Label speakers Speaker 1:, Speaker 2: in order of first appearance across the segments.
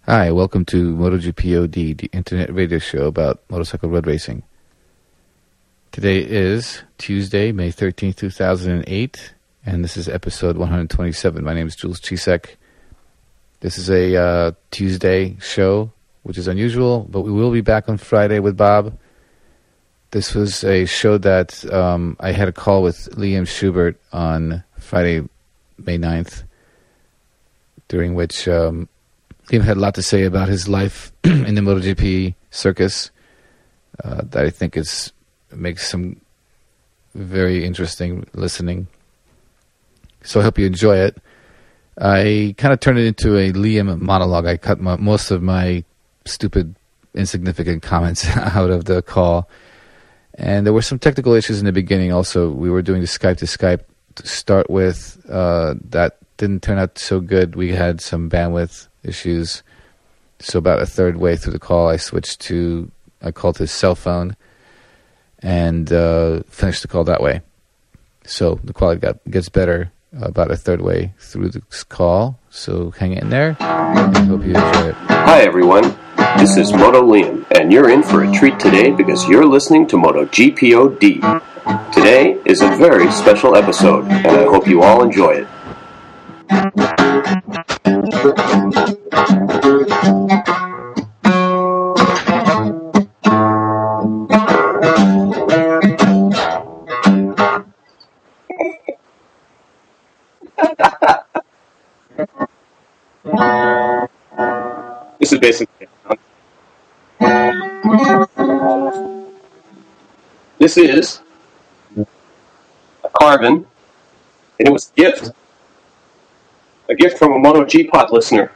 Speaker 1: Hi, welcome to MotoGP OD, the internet radio show about motorcycle road racing. Today is Tuesday, May 13th, 2008, and this is episode 127. My name is Jules Chisek. This is a Tuesday show, which is unusual, but we will be back on Friday with Bob. This was a show that I had a call with Liam Schubert on Friday, May 9th, during which Liam had a lot to say about his life in the MotoGP circus that I think makes some very interesting listening. So I hope you enjoy it. I kind of turned it into a Liam monologue. I cut most of my stupid, insignificant comments out of the call. And there were some technical issues in the beginning also. We were doing the Skype to Skype to start with. That didn't turn out so good. We had some bandwidth issues. So about a third way through the call, I called his cell phone and finished the call that way. So the quality gets better about a third way through the call. So hang in there. I hope you enjoy it.
Speaker 2: Hi everyone, this is Moto Liam, and you're in for a treat today because you're listening to MotoGP OD. Today is a very special episode, and I hope you all enjoy it. This is basically this is a carbon, and it was a gift from a MotoGPod listener,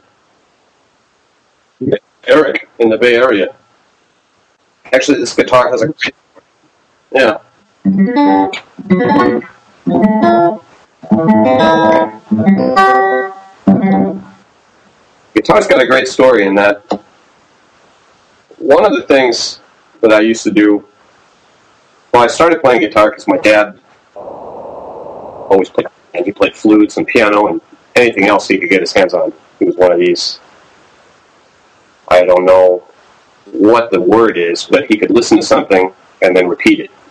Speaker 2: Eric, in the Bay Area. Actually, this guitar has a great... Yeah. Guitar's got a great story in that one of the things that I used to do, well, I started playing guitar because my dad always played, and he played flutes and piano and anything else he could get his hands on. He was one of these, I don't know what the word is, but he could listen to something and then repeat it.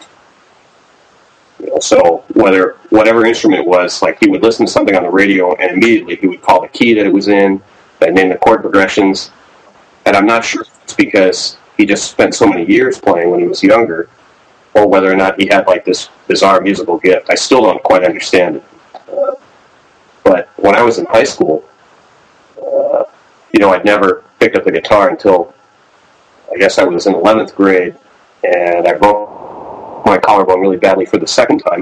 Speaker 2: So whatever instrument it was, like he would listen to something on the radio and immediately he would call the key that it was in and name the chord progressions. And I'm not sure if it's because he just spent so many years playing when he was younger or whether or not he had like this bizarre musical gift. I still don't quite understand it. But when I was in high school, I'd never picked up the guitar until I guess I was in 11th grade, and I broke my collarbone really badly for the second time.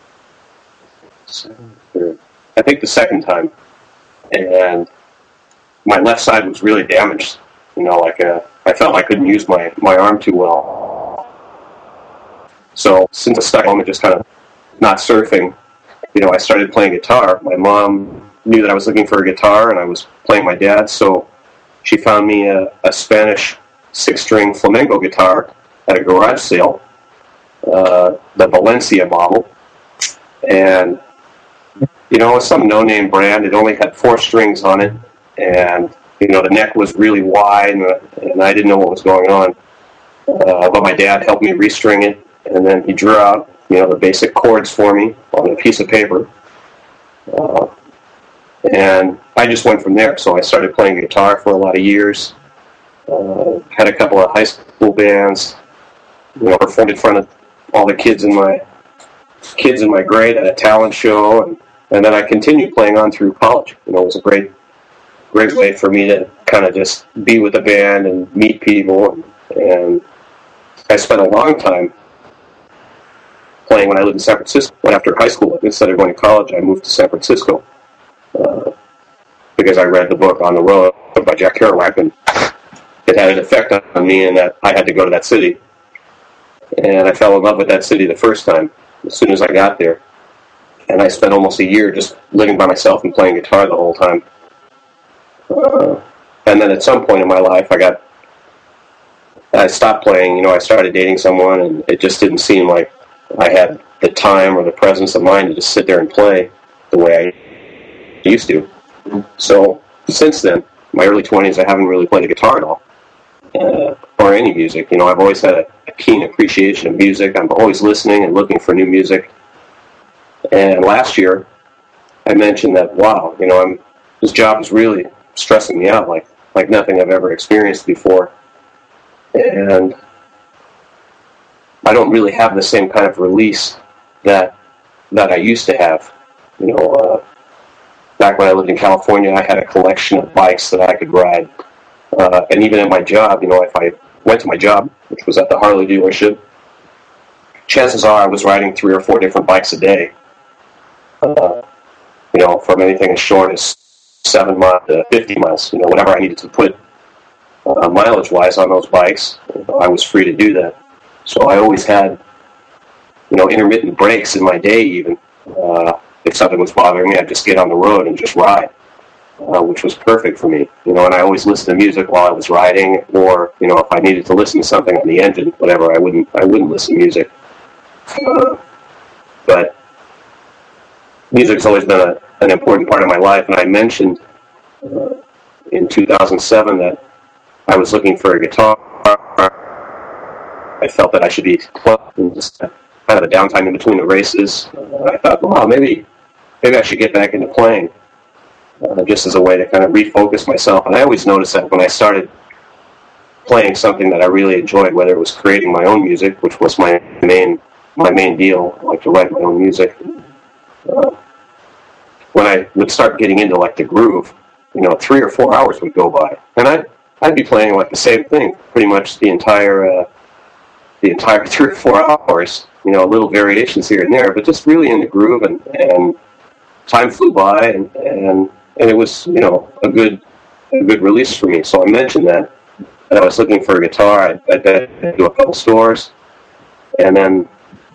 Speaker 2: I think the second time. And my left side was really damaged. I felt I couldn't use my arm too well. So since I stuck home and just kind of not surfing, I started playing guitar. My mom knew that I was looking for a guitar, and I was playing my dad's, so she found me a Spanish 6-string flamenco guitar at a garage sale, the Valencia model. And, it was some no-name brand. It only had 4 strings on it, and, the neck was really wide, and I didn't know what was going on. But my dad helped me restring it, and then he drew out the basic chords for me on a piece of paper. And I just went from there. So I started playing guitar for a lot of years. Had a couple of high school bands. Performed in front of all the kids in my grade at a talent show, and then I continued playing on through college. It was a great way for me to kind of just be with the band and meet people. And I spent a long time playing when I lived in San Francisco. After high school, instead of going to college, I moved to San Francisco because I read the book On the Road by Jack Kerouac, and it had an effect on me in that I had to go to that city. And I fell in love with that city the first time, as soon as I got there. And I spent almost a year just living by myself and playing guitar the whole time. And then at some point in my life, I stopped playing. I started dating someone, and it just didn't seem like I had the time or the presence of mind to just sit there and play the way I used to. So since then, my early 20s, I haven't really played a guitar at all, or any music. I've always had a keen appreciation of music. I'm always listening and looking for new music. And last year, I mentioned that, wow, this job is really stressing me out like nothing I've ever experienced before. And I don't really have the same kind of release that I used to have. Back when I lived in California, I had a collection of bikes that I could ride. And even at my job, if I went to my job, which was at the Harley dealership, chances are I was riding 3 or 4 different bikes a day. From anything as short as 7 miles to 50 miles, whatever I needed to put mileage-wise on those bikes, I was free to do that. So I always had, intermittent breaks in my day even. If something was bothering me, I'd just get on the road and just ride, which was perfect for me. And I always listened to music while I was riding, or, if I needed to listen to something on the engine, whatever, I wouldn't listen to music. But music's always been an important part of my life, and I mentioned in 2007 that I was looking for a guitar. I felt that I should be playing just kind of a downtime in between the races. I thought, wow, maybe I should get back into playing, just as a way to kind of refocus myself. And I always noticed that when I started playing something that I really enjoyed, whether it was creating my own music, which was my main deal, I like to write my own music. When I would start getting into like the groove, 3 or 4 hours would go by, and I'd be playing like the same thing pretty much the entire 3 or 4 hours. Little variations here and there, but just really in the groove, and time flew by, and it was a good release for me. So I mentioned that I was looking for a guitar. I'd been to a couple stores, and then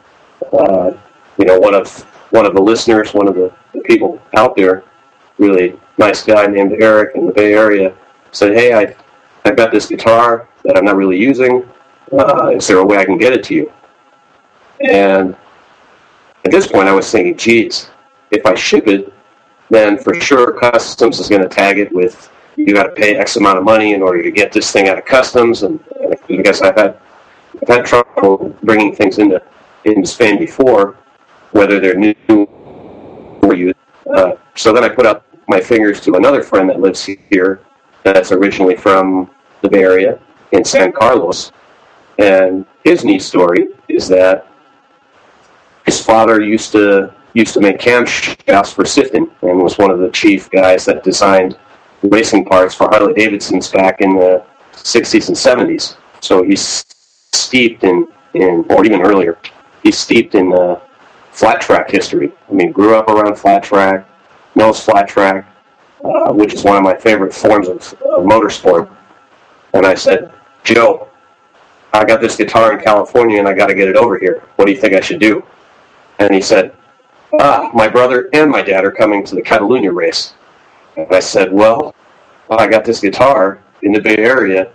Speaker 2: one of the listeners, one of the people out there, really nice guy named Eric in the Bay Area, said, "Hey, I've got this guitar that I'm not really using. Is there a way I can get it to you?" And at this point, I was thinking, geez, if I ship it, then for sure Customs is going to tag it with, you got to pay X amount of money in order to get this thing out of Customs. And I guess I've had trouble bringing things into Spain before, whether they're new or used. So then I put up my fingers to another friend that lives here, that's originally from the Bay Area in San Carlos. And his neat story is that his father used to make camshafts for Sifton, and was one of the chief guys that designed racing parts for Harley Davidsons back in the 60s and 70s. So he's steeped in or even earlier, he's steeped in flat track history. I mean, grew up around flat track, knows flat track, which is one of my favorite forms of motorsport. And I said, "Joe, I got this guitar in California and I got to get it over here. What do you think I should do?" And he said, "My brother and my dad are coming to the Catalunya race." And I said, well, I got this guitar in the Bay Area.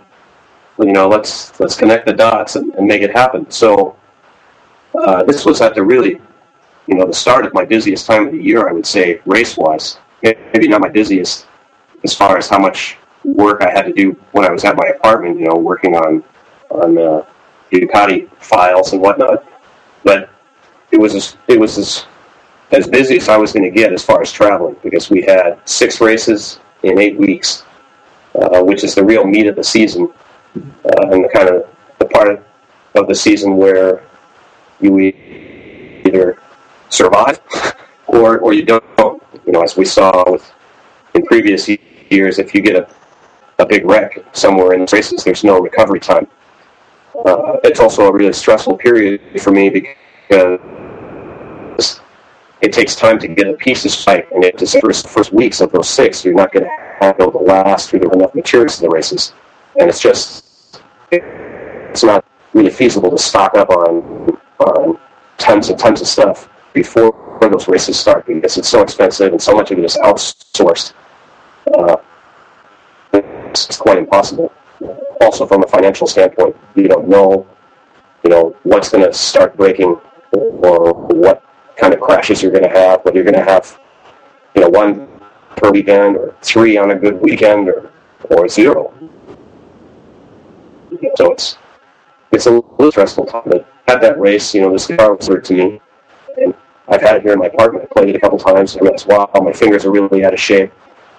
Speaker 2: Let's connect the dots and make it happen. So this was at the really, the start of my busiest time of the year, I would say, race-wise. Maybe not my busiest as far as how much work I had to do when I was at my apartment, working on Ducati files and whatnot. But it was as busy as I was going to get as far as traveling, because we had 6 races in 8 weeks, which is the real meat of the season, and the part of the season where you either survive or you don't. As we saw in previous years, if you get a big wreck somewhere in the races, there's no recovery time. It's also a really stressful period for me because it takes time to get a piece of spike, and the first weeks of those 6, you're not going to have to last through enough materials to the races, and it's not really feasible to stock up on tons and tons of stuff before those races start, because it's so expensive and so much of it is outsourced. It's quite impossible. Also, from a financial standpoint, you don't know, what's going to start breaking, or what kind of crashes you're going to have, whether you're going to have, 1 per weekend or 3 on a good weekend, or or 0. So it's a little stressful time. But at that race, this guitar was hurt to me, and I've had it here in my apartment. I played it a couple times. I realized, wow, my fingers are really out of shape.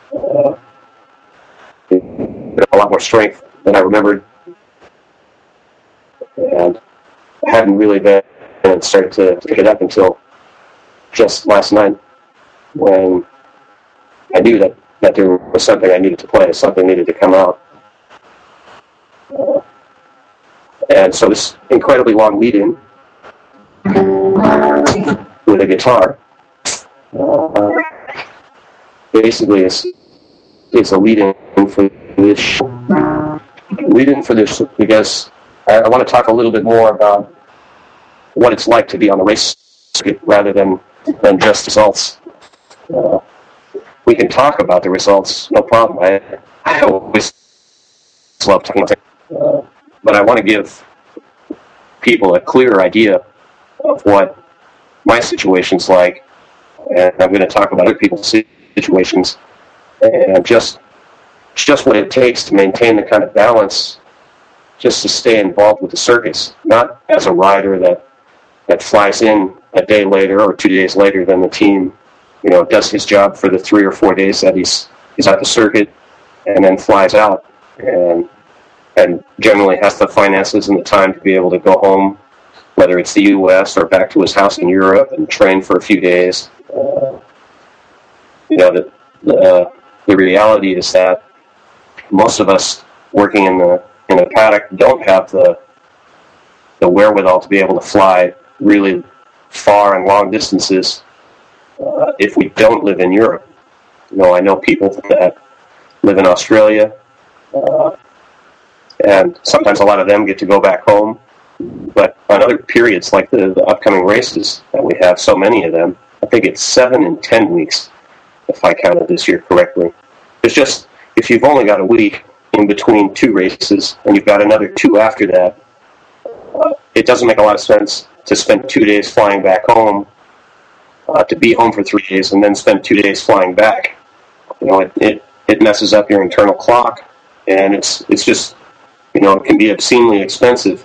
Speaker 2: A lot more strength than I remembered, and I hadn't really been started to pick it up until just last night, when I knew that there was something I needed to play, something needed to come out. And so this incredibly long lead-in with a guitar basically is a lead-in for this show. Lead-in for this because I want to talk a little bit more about what it's like to be on the race circuit rather than just results. We can talk about the results, no problem. I always love talking about it. But I want to give people a clearer idea of what my situation's like, and I'm going to talk about other people's situations, and just what it takes to maintain the kind of balance, just to stay involved with the circus, not as a rider that flies in a day later or 2 days later than the team, does his job for the 3 or 4 days that he's at the circuit, and then flies out and generally has the finances and the time to be able to go home, whether it's the U.S. or back to his house in Europe, and train for a few days. The reality is that most of us working in a paddock don't have the wherewithal to be able to fly really far and long distances if we don't live in Europe. I know people that live in Australia, and sometimes a lot of them get to go back home. But on other periods, like the upcoming races that we have, so many of them, I think it's 7 and 10 weeks, if I counted this year correctly. It's just, if you've only got a week in between 2 races, and you've got another 2 after that, it doesn't make a lot of sense to spend 2 days flying back home, to be home for 3 days, and then spend 2 days flying back. It messes up your internal clock, and it's just, it can be obscenely expensive.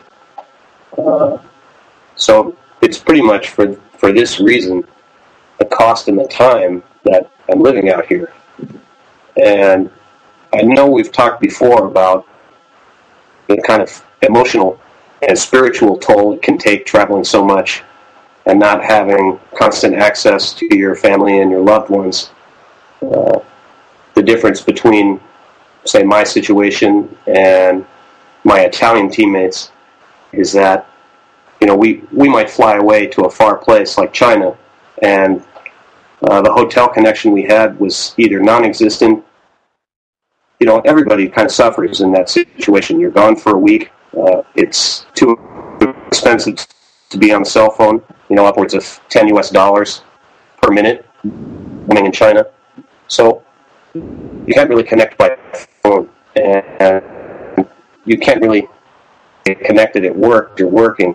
Speaker 2: So it's pretty much for this reason, the cost and the time that I'm living out here. And I know we've talked before about the kind of emotional and spiritual toll it can take traveling so much and not having constant access to your family and your loved ones. The difference between, say, my situation and my Italian teammates is that, we might fly away to a far place like China, and the hotel connection we had was either non-existent. Everybody kind of suffers in that situation. You're gone for a week. It's too expensive to be on the cell phone, upwards of $10 per minute when in China. So you can't really connect by phone, and you can't really get connected at work. You're working.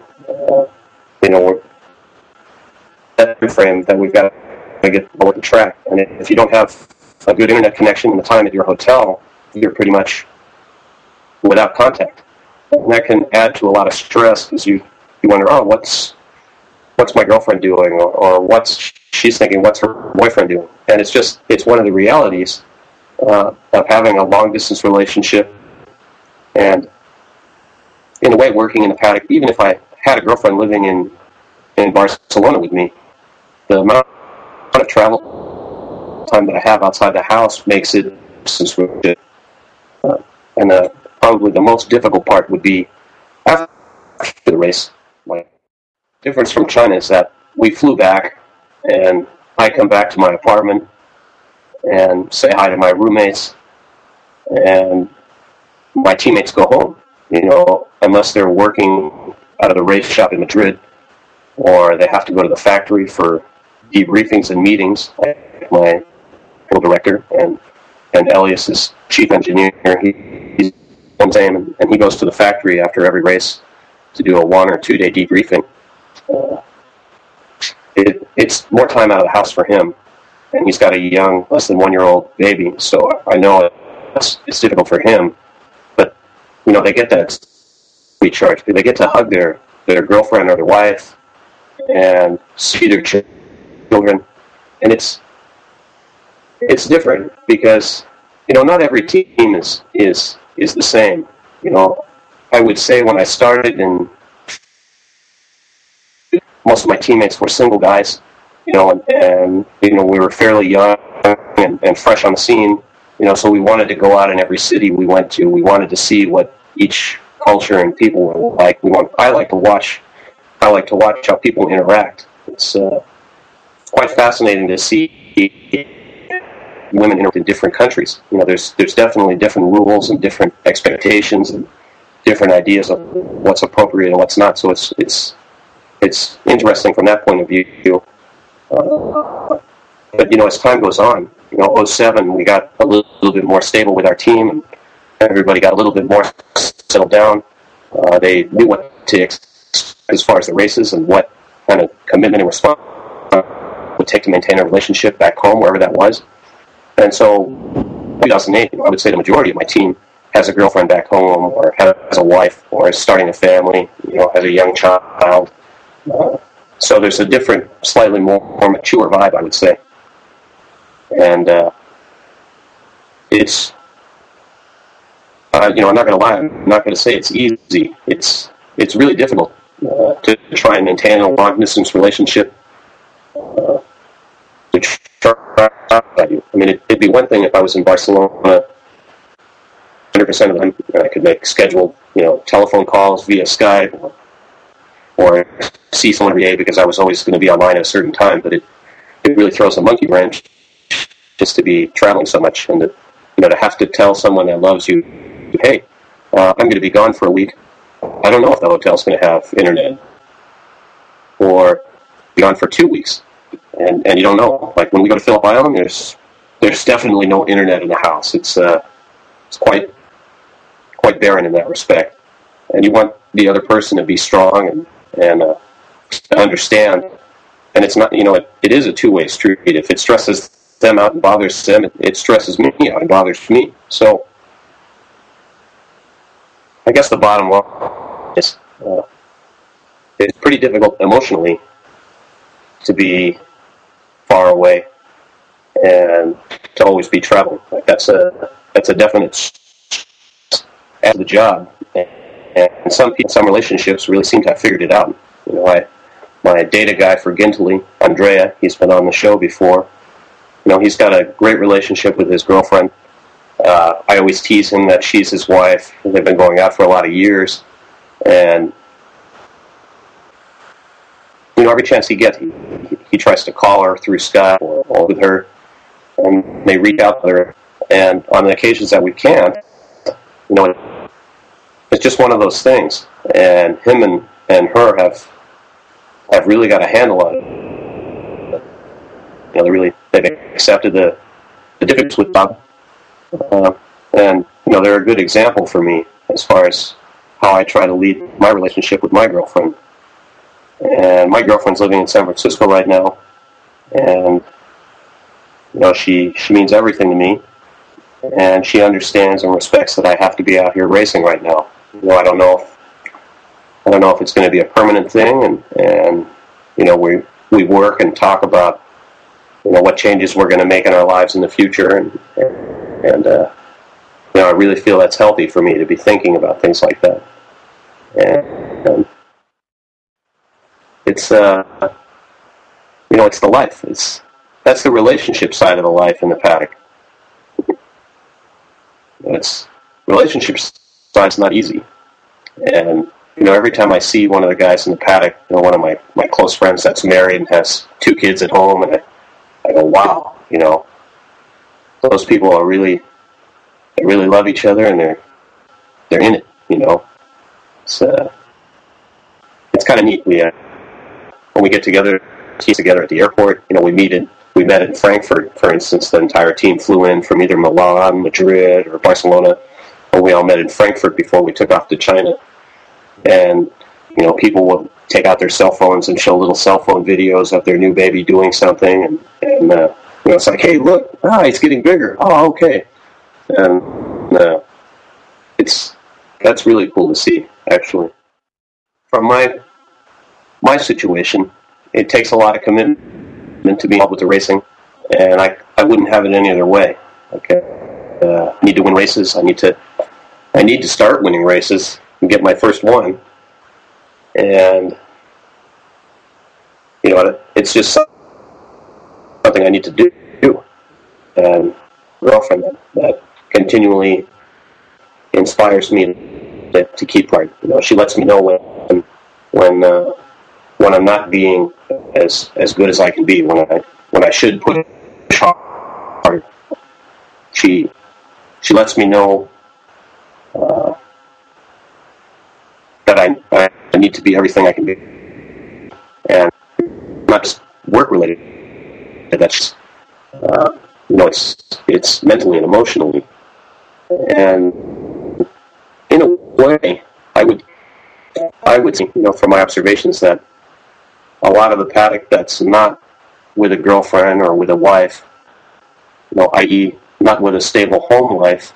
Speaker 2: That frame that we've got to get on the track. And if you don't have a good internet connection in the time at your hotel, you're pretty much without contact. And that can add to a lot of stress, because you wonder, what's my girlfriend doing, or she's thinking, what's her boyfriend doing? And it's one of the realities of having a long distance relationship, and in a way working in a paddock. Even if I had a girlfriend living in Barcelona with me, the amount of travel time that I have outside the house makes it distance relationship. And probably the most difficult part would be after the race. My difference from China is that we flew back, and I come back to my apartment and say hi to my roommates, and my teammates go home, unless they're working out of the race shop in Madrid, or they have to go to the factory for debriefings and meetings, like my co-director and Elias is chief engineer. He's the same, and he goes to the factory after every race to do a 1 or 2 day debriefing. It's more time out of the house for him, and he's got a young, less than 1 year old baby. So I know it's difficult for him. But they get that recharge. They get to hug their girlfriend or their wife and see their children, and it's different because not every team is the same. I would say when I started, and most of my teammates were single guys, and we were fairly young and fresh on the scene, so we wanted to go out in every city we went to. We wanted to see what each culture and people were like. I like to watch how people interact. It's quite fascinating to see women in different countries. There's definitely different rules and different expectations and different ideas of what's appropriate and what's not. So it's interesting from that point of view. But as time goes on, 2007 we got a little bit more stable with our team, and everybody got a little bit more settled down. They knew what to expect as far as the races and what kind of commitment and response it would take to maintain a relationship back home, wherever that was. And so, 2008, I would say the majority of my team has a girlfriend back home, or has a wife, or is starting a family, has a young child. So there's a different, slightly more mature vibe, I would say. And it's, I'm not going to lie, I'm not going to say it's easy. It's really difficult to try and maintain a long-distance relationship. It'd be one thing if I was in Barcelona 100% of the time, I could make scheduled, telephone calls via Skype, or see someone every day because I was always going to be online at a certain time. But it really throws a monkey wrench just to be traveling so much, and to have to tell someone that loves you, hey, I'm going to be gone for a week. I don't know if the hotel's going to have internet, or be gone for 2 weeks, and you don't know. Like when we go to Phillip Island, there's definitely no internet in the house. It's quite barren in that respect, and you want the other person to be strong and to understand. And it's not, it is a two-way street. If it stresses them out and bothers them, it stresses me out and bothers me. So I guess the bottom line is it's pretty difficult emotionally to be far away and to always be traveling. Like that's a definite as the job. And some people, some relationships really seem to have figured it out. My data guy for Gintely, Andrea, he's been on the show before. He's got a great relationship with his girlfriend. I always tease him that she's his wife. They've been going out for a lot of years. And, every chance he gets, he tries to call her through Skype or with her. And they reach out to her. And on the occasions that we can't, it's just one of those things. And him and her have really got a handle on it. They've accepted the difference with Bob. And they're a good example for me as far as how I try to lead my relationship with my girlfriend. And my girlfriend's living in San Francisco right now, and she means everything to me, and she understands and respects that I have to be out here racing right now. I don't know if it's going to be a permanent thing, and we work and talk about what changes we're going to make in our lives in the future, and I really feel that's healthy for me to be thinking about things like that. And it's it's the life. That's the relationship side of the life in the paddock. It's relationship side's not easy, and every time I see one of the guys in the paddock, one of my close friends that's married and has 2 kids at home, and I go, wow, those people are they really love each other, and they're in it, It's kind of neat. When we get together at the airport, we met in Frankfurt, for instance. The entire team flew in from either Milan, Madrid, or Barcelona, and we all met in Frankfurt before we took off to China. And people will take out their cell phones and show little cell phone videos of their new baby doing something, and it's like, hey, look, it's getting bigger. Oh, okay. And That's really cool to see, actually. From my situation, it takes a lot of commitment to be involved with the racing, and I wouldn't have it any other way. Okay, I need to win races. I need to start winning races and get my first one, and it's just something I need to do. And girlfriend that continually inspires me to keep right. She lets me know when I'm not being as good as I can be, when I should push hard. She lets me know that I need to be everything I can be, and not just work related. That's it's mentally and emotionally, and in a way, I would think, from my observations, that a lot of the paddock that's not with a girlfriend or with a wife, i.e., not with a stable home life,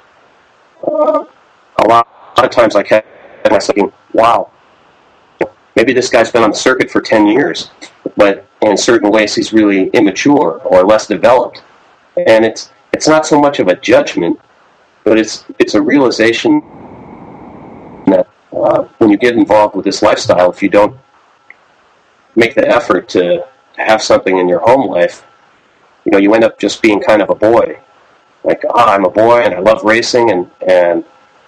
Speaker 2: a lot of times I catch myself thinking, wow, maybe this guy's been on the circuit for 10 years, but in certain ways he's really immature or less developed. And it's not so much of a judgment, but it's a realization that when you get involved with this lifestyle, if you don't make the effort to have something in your home life, you end up just being kind of a boy. Like, I'm a boy and I love racing, and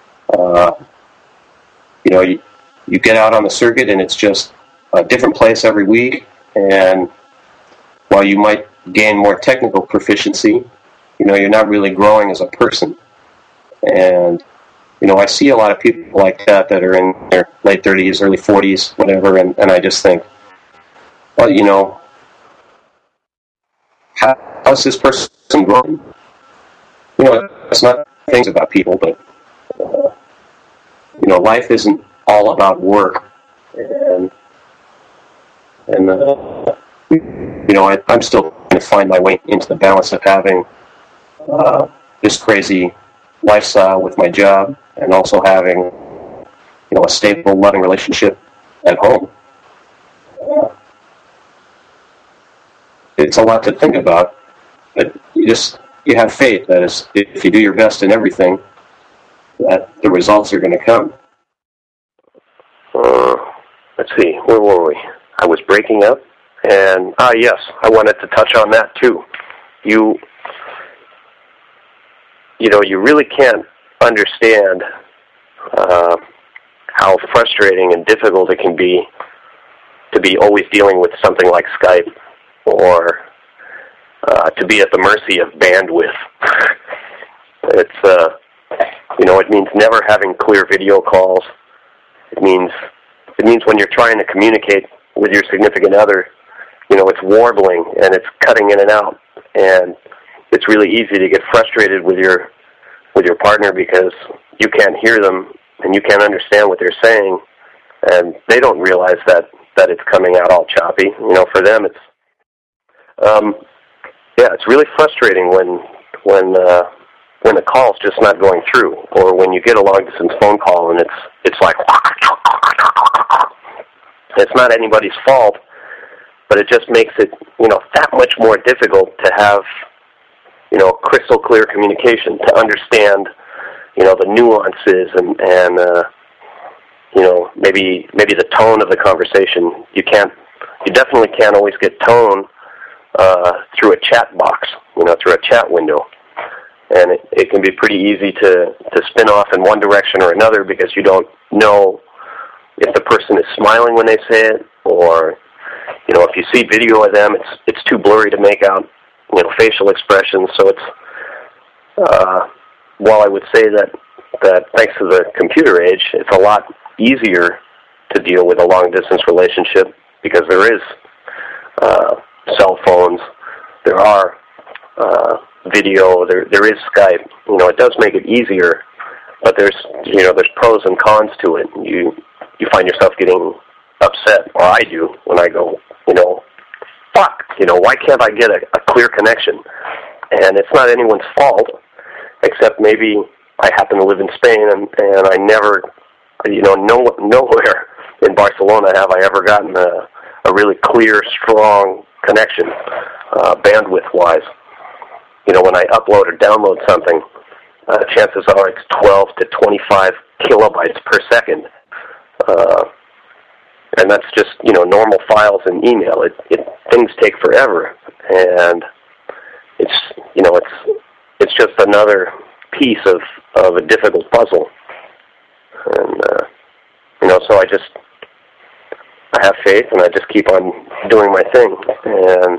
Speaker 2: you get out on the circuit and it's just a different place every week, and while you might gain more technical proficiency, you're not really growing as a person. And I see a lot of people like that are in their late 30s, early 40s, whatever, and I just think, well, how's this person growing? It's not things about people, but life isn't all about work, and I'm still trying to find my way into the balance of having this crazy lifestyle with my job, and also having a stable, loving relationship at home. It's a lot to think about, but you have faith that if you do your best in everything, that the results are going to come.
Speaker 3: Let's see, where were we? I was breaking up, and yes, I wanted to touch on that too. You really can't understand how frustrating and difficult it can be to be always dealing with something like Skype, or to be at the mercy of bandwidth. It means never having clear video calls. It means when you're trying to communicate with your significant other, it's warbling and it's cutting in and out, and it's really easy to get frustrated with your partner because you can't hear them and you can't understand what they're saying, and they don't realize that it's coming out all choppy. For them, it's really frustrating when the call's just not going through, or when you get a long-distance phone call and it's like, it's not anybody's fault, but it just makes it, that much more difficult to have, crystal clear communication, to understand, the nuances and maybe the tone of the conversation. You definitely can't always get tone through a chat box, through a chat window. And it can be pretty easy to spin off in one direction or another, because you don't know if the person is smiling when they say it, or if you see video of them, it's too blurry to make out facial expressions. So it's while I would say that thanks to the computer age, it's a lot easier to deal with a long distance relationship, because there is cell phones, there are video, there is Skype. It does make it easier, but there's pros and cons to it. You find yourself getting upset, or I do, when I go, fuck, why can't I get a clear connection? And it's not anyone's fault, except maybe I happen to live in Spain, and I never, nowhere in Barcelona have I ever gotten a really clear, strong connection, bandwidth-wise. When I upload or download something, chances are it's 12 to 25 kilobytes per second. And that's just, normal files in email. Things take forever. And it's just another piece of a difficult puzzle. And, so I have faith, and I just keep on doing my thing. And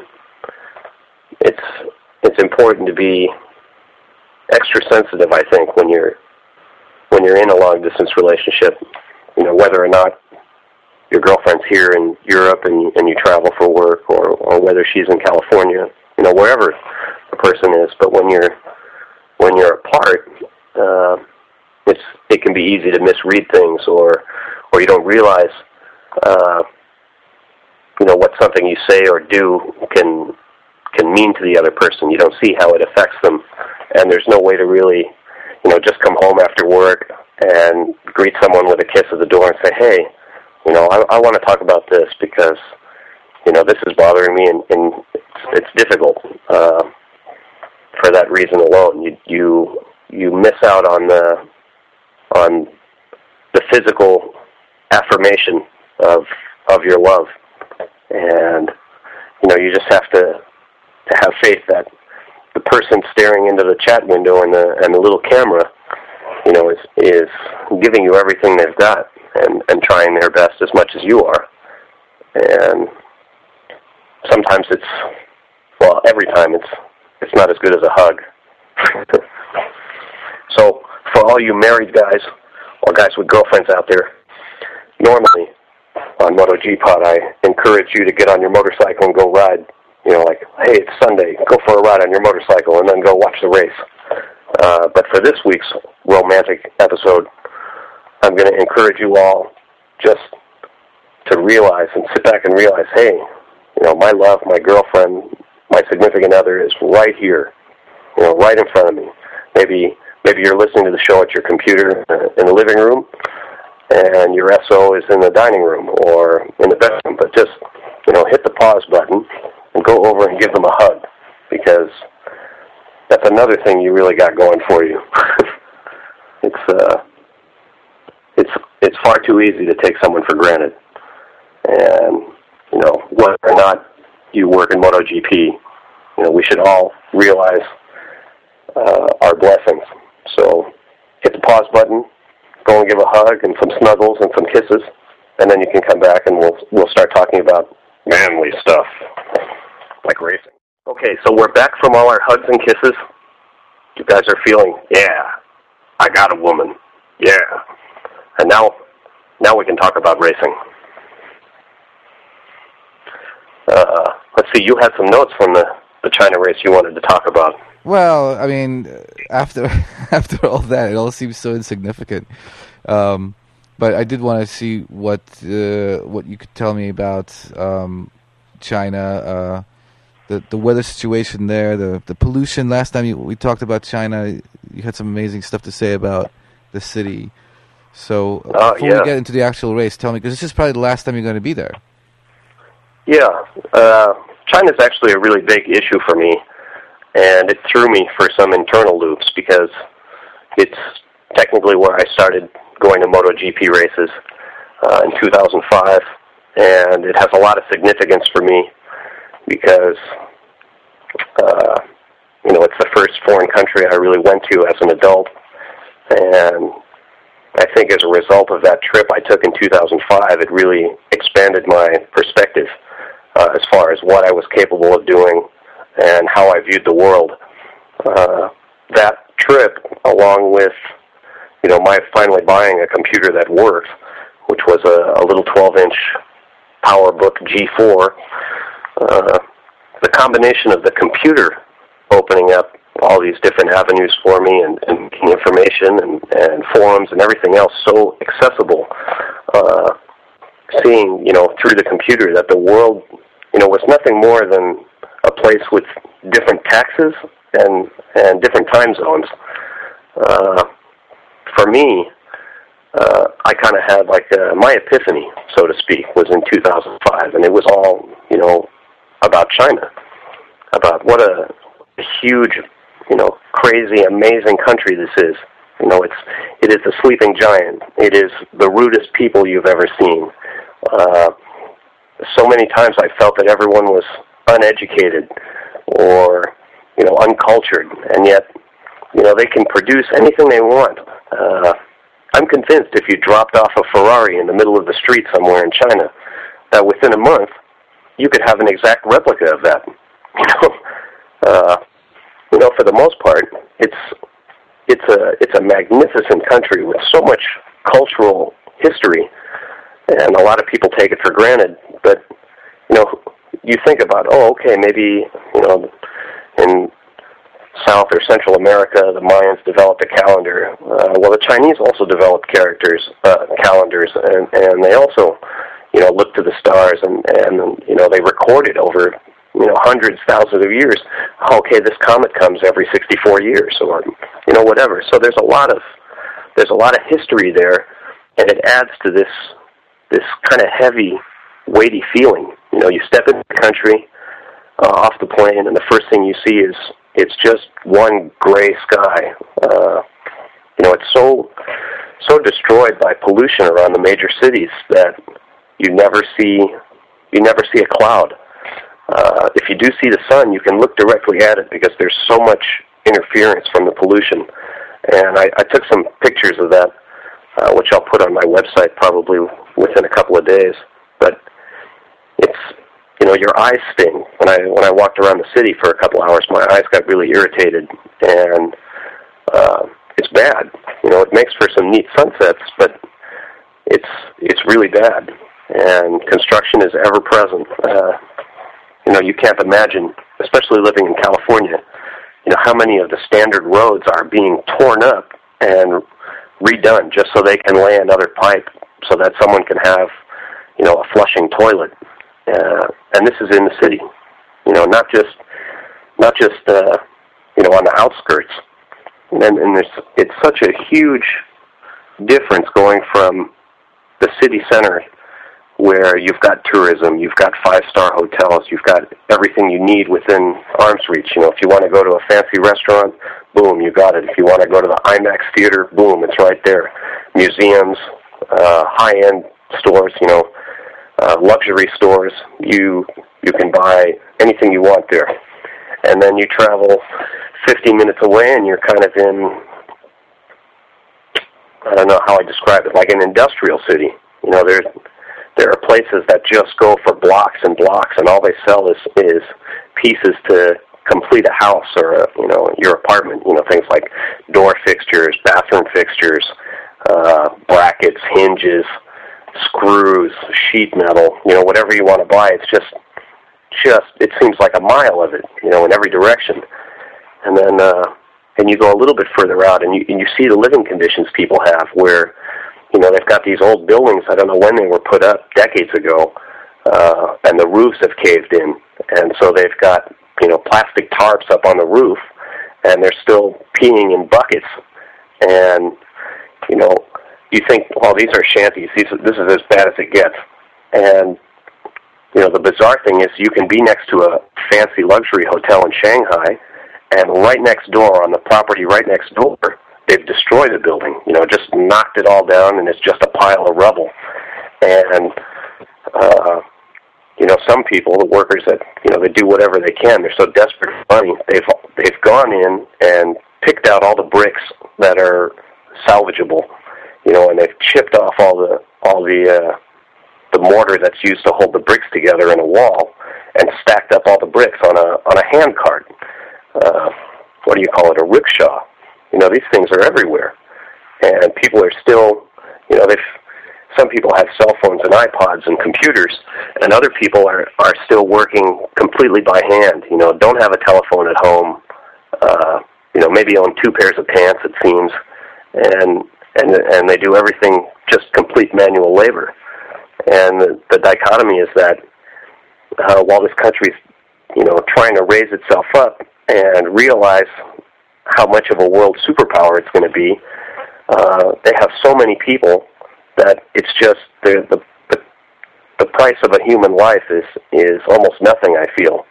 Speaker 3: it's important to be extra sensitive, I think, when you're in a long distance relationship. Whether or not your girlfriend's here in Europe and you travel for work, or whether she's in California, wherever the person is. But when you're apart, it can be easy to misread things, or you don't realize what something you say or do can mean to the other person. You don't see how it affects them, and there's no way to really, just come home after work and greet someone with a kiss at the door and say, hey, I want to talk about this because, this is bothering me, and it's difficult for that reason alone. You miss out on the physical affirmation of your love, and you just have to have faith that the person staring into the chat window and the little camera, is giving you everything they've got and trying their best as much as you are. And sometimes every time it's not as good as a hug. So for all you married guys or guys with girlfriends out there, normally on MotoG-Pod, I encourage you to get on your motorcycle and go ride. Like, hey, it's Sunday, go for a ride on your motorcycle and then go watch the race. But for this week's romantic episode, I'm going to encourage you all just to realize and sit back and realize, hey, my love, my girlfriend, my significant other is right here, right in front of me. Maybe you're listening to the show at your computer in the living room, and your SO is in the dining room or in the bedroom. But just, hit the pause button and go over and give them a hug, because that's another thing you really got going for you. It's far too easy to take someone for granted. And, whether or not you work in MotoGP, we should all realize our blessings. So hit the pause button, go and give a hug and some snuggles and some kisses, and then you can come back and we'll start talking about manly stuff, like racing. Okay, so we're back from all our hugs and kisses. You guys are feeling, yeah, I got a woman. Yeah. And now we can talk about racing. Let's see, you had some notes from the China race you wanted to talk about.
Speaker 1: Well, I mean, after all that, it all seems so insignificant. But I did want to see what you could tell me about China, the weather situation there, the pollution. Last time we talked about China, you had some amazing stuff to say about the city. So before we get into the actual race, tell me, because this is probably the last time you're going to be there.
Speaker 3: Yeah, China's actually a really big issue for me, and it threw me for some internal loops because it's technically where I started going to MotoGP races in 2005, and it has a lot of significance for me because, it's the first foreign country I really went to as an adult, and I think as a result of that trip I took in 2005, it really expanded my perspective as far as what I was capable of doing and how I viewed the world. That trip, along with, my finally buying a computer that works, which was a little 12-inch PowerBook G4, the combination of the computer opening up all these different avenues for me and making information and forums and everything else so accessible, seeing, through the computer that the world, was nothing more than a place with different taxes and different time zones. for me, I kind of had like my epiphany, so to speak, was in 2005, and it was all, about China, about what a huge, crazy, amazing country this is. It is the sleeping giant. It is the rudest people you've ever seen. So many times I felt that everyone was uneducated or, uncultured, and yet, they can produce anything they want. I'm convinced if you dropped off a Ferrari in the middle of the street somewhere in China, that within a month, you could have an exact replica of that. For the most part, it's a magnificent country with so much cultural history, and a lot of people take it for granted. But you think about, maybe in South or Central America, the Mayans developed a calendar. The Chinese also developed calendars, and they also, looked to the stars, and they recorded over, hundreds, thousands of years. Okay, this comet comes every 64 years, or whatever. So there's a lot of history there, and it adds to this kind of heavy, weighty feeling. You step into the country, off the plane, and the first thing you see is it's just one gray sky. It's so destroyed by pollution around the major cities that you never see a cloud. If you do see the sun, you can look directly at it because there's so much interference from the pollution. And I took some pictures of that, which I'll put on my website probably within a couple of days. But it's, your eyes sting. When I walked around the city for a couple hours, my eyes got really irritated, and it's bad. It makes for some neat sunsets, but it's really bad. And construction is ever present. You can't imagine, especially living in California, how many of the standard roads are being torn up and redone just so they can lay another pipe so that someone can have, a flushing toilet. And this is in the city, not just on the outskirts. And it's such a huge difference going from the city center, where you've got tourism, you've got 5-star hotels, you've got everything you need within arm's reach. If you want to go to a fancy restaurant, boom, you got it. If you want to go to the IMAX theater, boom, it's right there. Museums, high-end stores, luxury stores, you can buy anything you want there. And then you travel 50 minutes away and you're kind of in, I don't know how I describe it, like an industrial city. There are places that just go for blocks and blocks, and all they sell is pieces to complete a house or your apartment. Things like door fixtures, bathroom fixtures, brackets, hinges, screws, sheet metal. Whatever you want to buy. It's just it seems like a mile of it. In every direction. And then you go a little bit further out, and you see the living conditions people have, where they've got these old buildings, I don't know when they were put up, decades ago, and the roofs have caved in. And so they've got, plastic tarps up on the roof, and they're still peeing in buckets. And, you think, well, these are shanties. This is as bad as it gets. And, the bizarre thing is you can be next to a fancy luxury hotel in Shanghai, and right next door, on the property right next door, they've destroyed the building, just knocked it all down, and it's just a pile of rubble. And, some people, the workers that, they do whatever they can. They're so desperate for money. They've gone in and picked out all the bricks that are salvageable, and they've chipped off all the mortar that's used to hold the bricks together in a wall, and stacked up all the bricks on a hand cart. What do you call it? A rickshaw. These things are everywhere, and people are still, some people have cell phones and iPods and computers, and other people are still working completely by hand. Don't have a telephone at home. Maybe own 2 pairs of pants, it seems, and they do everything just complete manual labor. And the dichotomy is that while this country's, trying to raise itself up and realize how much of a world superpower it's going to be, They have so many people that it's just the price of a human life is almost nothing, I feel.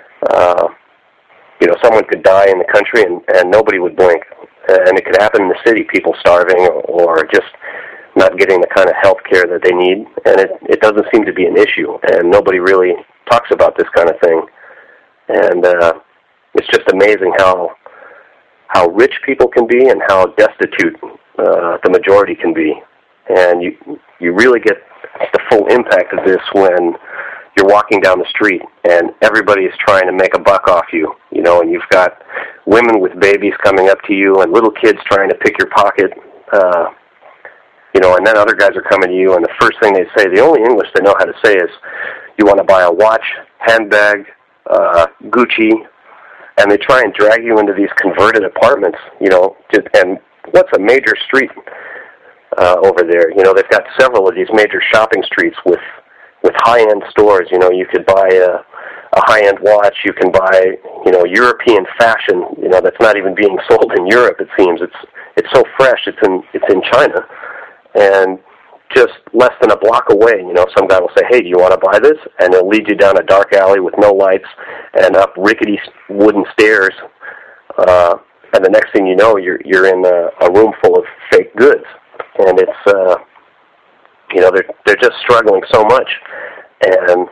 Speaker 3: Someone could die in the country and nobody would blink. And it could happen in the city, people starving or just not getting the kind of health care that they need. And it doesn't seem to be an issue. And nobody really talks about this kind of thing. And it's just amazing how rich people can be and how destitute the majority can be. And you really get the full impact of this when you're walking down the street and everybody is trying to make a buck off you, and you've got women with babies coming up to you and little kids trying to pick your pocket, and then other guys are coming to you, and the first thing they say, the only English they know how to say is, you want to buy a watch, handbag, Gucci, and they try and drag you into these converted apartments, and what's a major street over there? They've got several of these major shopping streets with high-end stores. You could buy a high-end watch. You can buy, European fashion. That's not even being sold in Europe. It seems it's so fresh. It's in China, and just less than a block away. Some guy will say, "Hey, do you want to buy this?" And they'll lead you down a dark alley with no lights and up rickety wooden stairs. And the next thing you know, you're in a room full of fake goods, and it's they're just struggling so much, and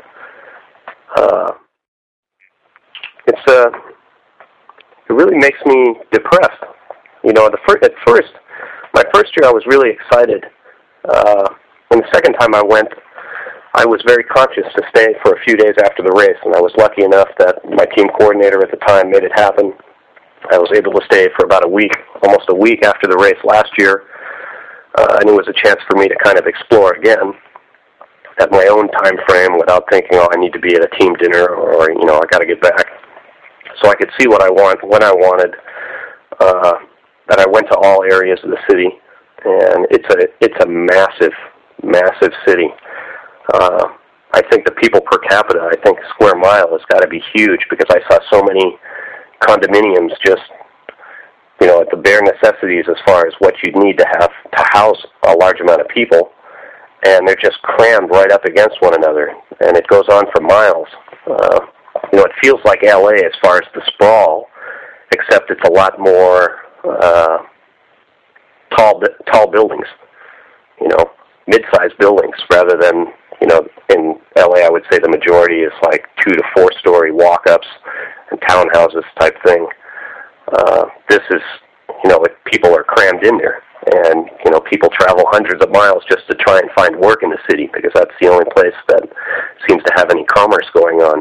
Speaker 3: it really makes me depressed. At first, my first year I was really excited. And the second time I went, I was very conscious to stay for a few days after the race, and I was lucky enough that my team coordinator at the time made it happen. I was able to stay for about almost a week after the race last year, and it was a chance for me to kind of explore again at my own time frame without thinking, I need to be at a team dinner or I got to get back. So I could see what I want when I wanted. That I went to all areas of the city, and it's a massive, massive city. I think the people per capita, I think square mile has got to be huge because I saw so many condominiums just, at the bare necessities as far as what you'd need to have to house a large amount of people, and they're just crammed right up against one another, and it goes on for miles. It feels like L.A. as far as the sprawl, except it's a lot more tall buildings, mid-sized buildings rather than, in L.A. I would say the majority is like 2 to 4 story walk-ups and townhouses type thing. This is, people are crammed in there, and, people travel hundreds of miles just to try and find work in the city because that's the only place that seems to have any commerce going on.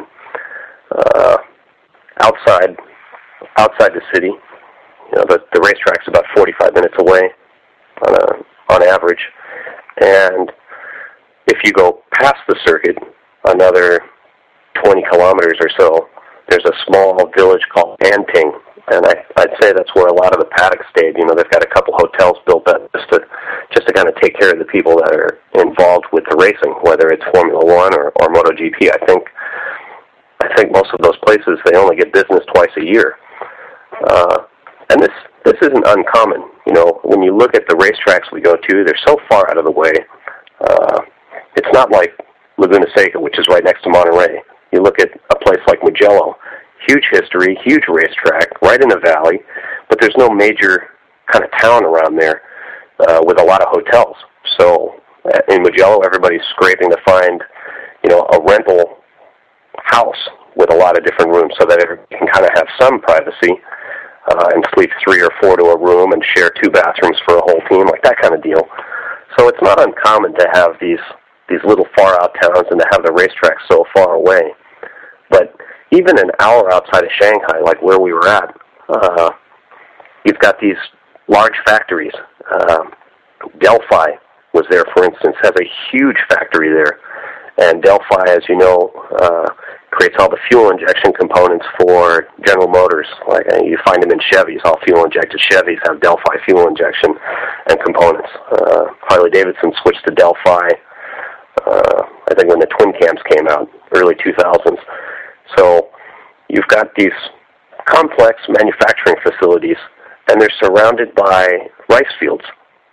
Speaker 3: Outside the city, the racetrack's about 45 minutes away on average, and if you go past the circuit another 20 kilometers or so, there's a small village called Anting, and I'd say that's where a lot of the paddock stayed. They've got a couple hotels built up just to kind of take care of the people that are involved with the racing, whether it's Formula One or MotoGP. I think most of those places, they only get business twice a year. And this isn't uncommon. When you look at the racetracks we go to, they're so far out of the way. It's not like Laguna Seca, which is right next to Monterey. You look at a place like Mugello, huge history, huge racetrack, right in the valley, but there's no major kind of town around there with a lot of hotels. So in Mugello, everybody's scraping to find, a rental house with a lot of different rooms so that everybody can kind of have some privacy and sleep 3 or 4 to a room and share 2 bathrooms for a whole team, like that kind of deal. So it's not uncommon to have these little far-out towns and to have the racetrack so far away. But even an hour outside of Shanghai, like where we were at, you've got these large factories. Delphi was there, for instance, has a huge factory there. And Delphi, as you know, creates all the fuel injection components for General Motors. Like you find them in Chevys. All fuel-injected Chevys have Delphi fuel injection and components. Harley-Davidson switched to Delphi, I think when the twin cams came out, early 2000s. So you've got these complex manufacturing facilities, and they're surrounded by rice fields.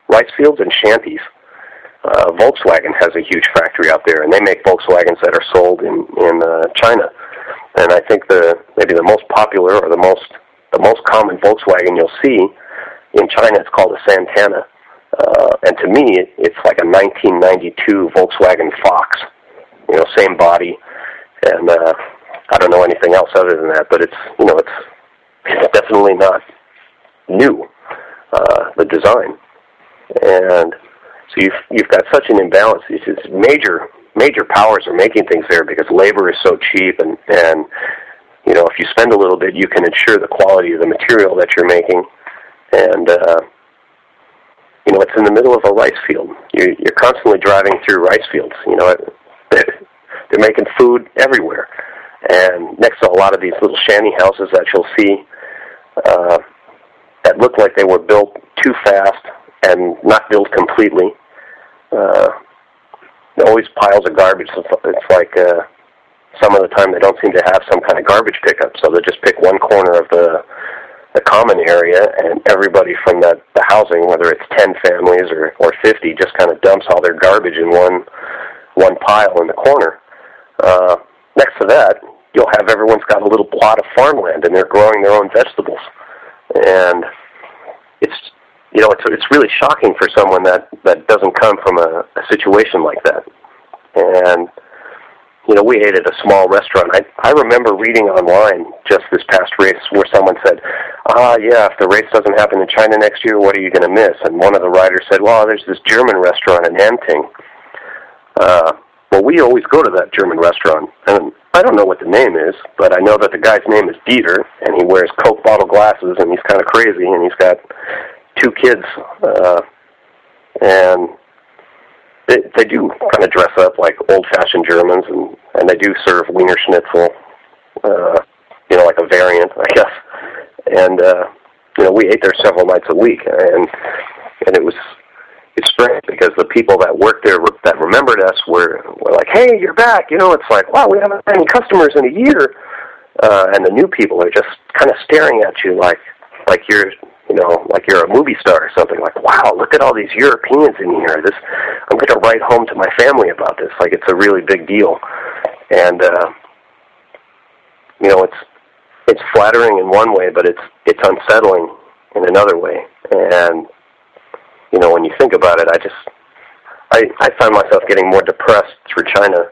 Speaker 3: rice fields and shanties. Volkswagen has a huge factory out there, and they make Volkswagens that are sold in China. And I think maybe the most popular or the most common Volkswagen you'll see in China, it's called a Santana. And to me, it's like a 1992 Volkswagen Fox. Same body, and I don't know anything else other than that. But it's definitely not new, the design. And so you've got such an imbalance. These major powers are making things there because labor is so cheap, and if you spend a little bit, you can ensure the quality of the material that you're making. And it's in the middle of a rice field. You're constantly driving through rice fields. They're making food everywhere, and next to a lot of these little shanty houses that you'll see that look like they were built too fast and not built completely. Always piles of garbage. It's like some of the time they don't seem to have some kind of garbage pickup, so they just pick one corner of the common area, and everybody from the housing, whether it's 10 families or 50, just kind of dumps all their garbage in one pile in the corner. Next to that, you'll have everyone's got a little plot of farmland, and they're growing their own vegetables. And it's really shocking for someone that doesn't come from a situation like that. And we ate at a small restaurant. I remember reading online just this past race where someone said, if the race doesn't happen in China next year, what are you going to miss? And one of the writers said, well, there's this German restaurant in Anting. Well, we always go to that German restaurant, and I don't know what the name is, but I know that the guy's name is Dieter, and he wears Coke bottle glasses, and he's kind of crazy, and he's got 2 kids, and they do kind of dress up like old-fashioned Germans, and they do serve Wiener Schnitzel, like a variant, I guess. And we ate there several nights a week, and it's strange because the people that worked there that remembered us were like, "Hey, you're back!" It's like, "Wow, we haven't had any customers in a year," and the new people are just kind of staring at you like you're like you're a movie star or something. Like, "Wow, look at all these Europeans in here. I'm going to write home to my family about this. Like, it's a really big deal." And it's flattering in one way, but it's unsettling in another way. And when you think about it, I find myself getting more depressed through China,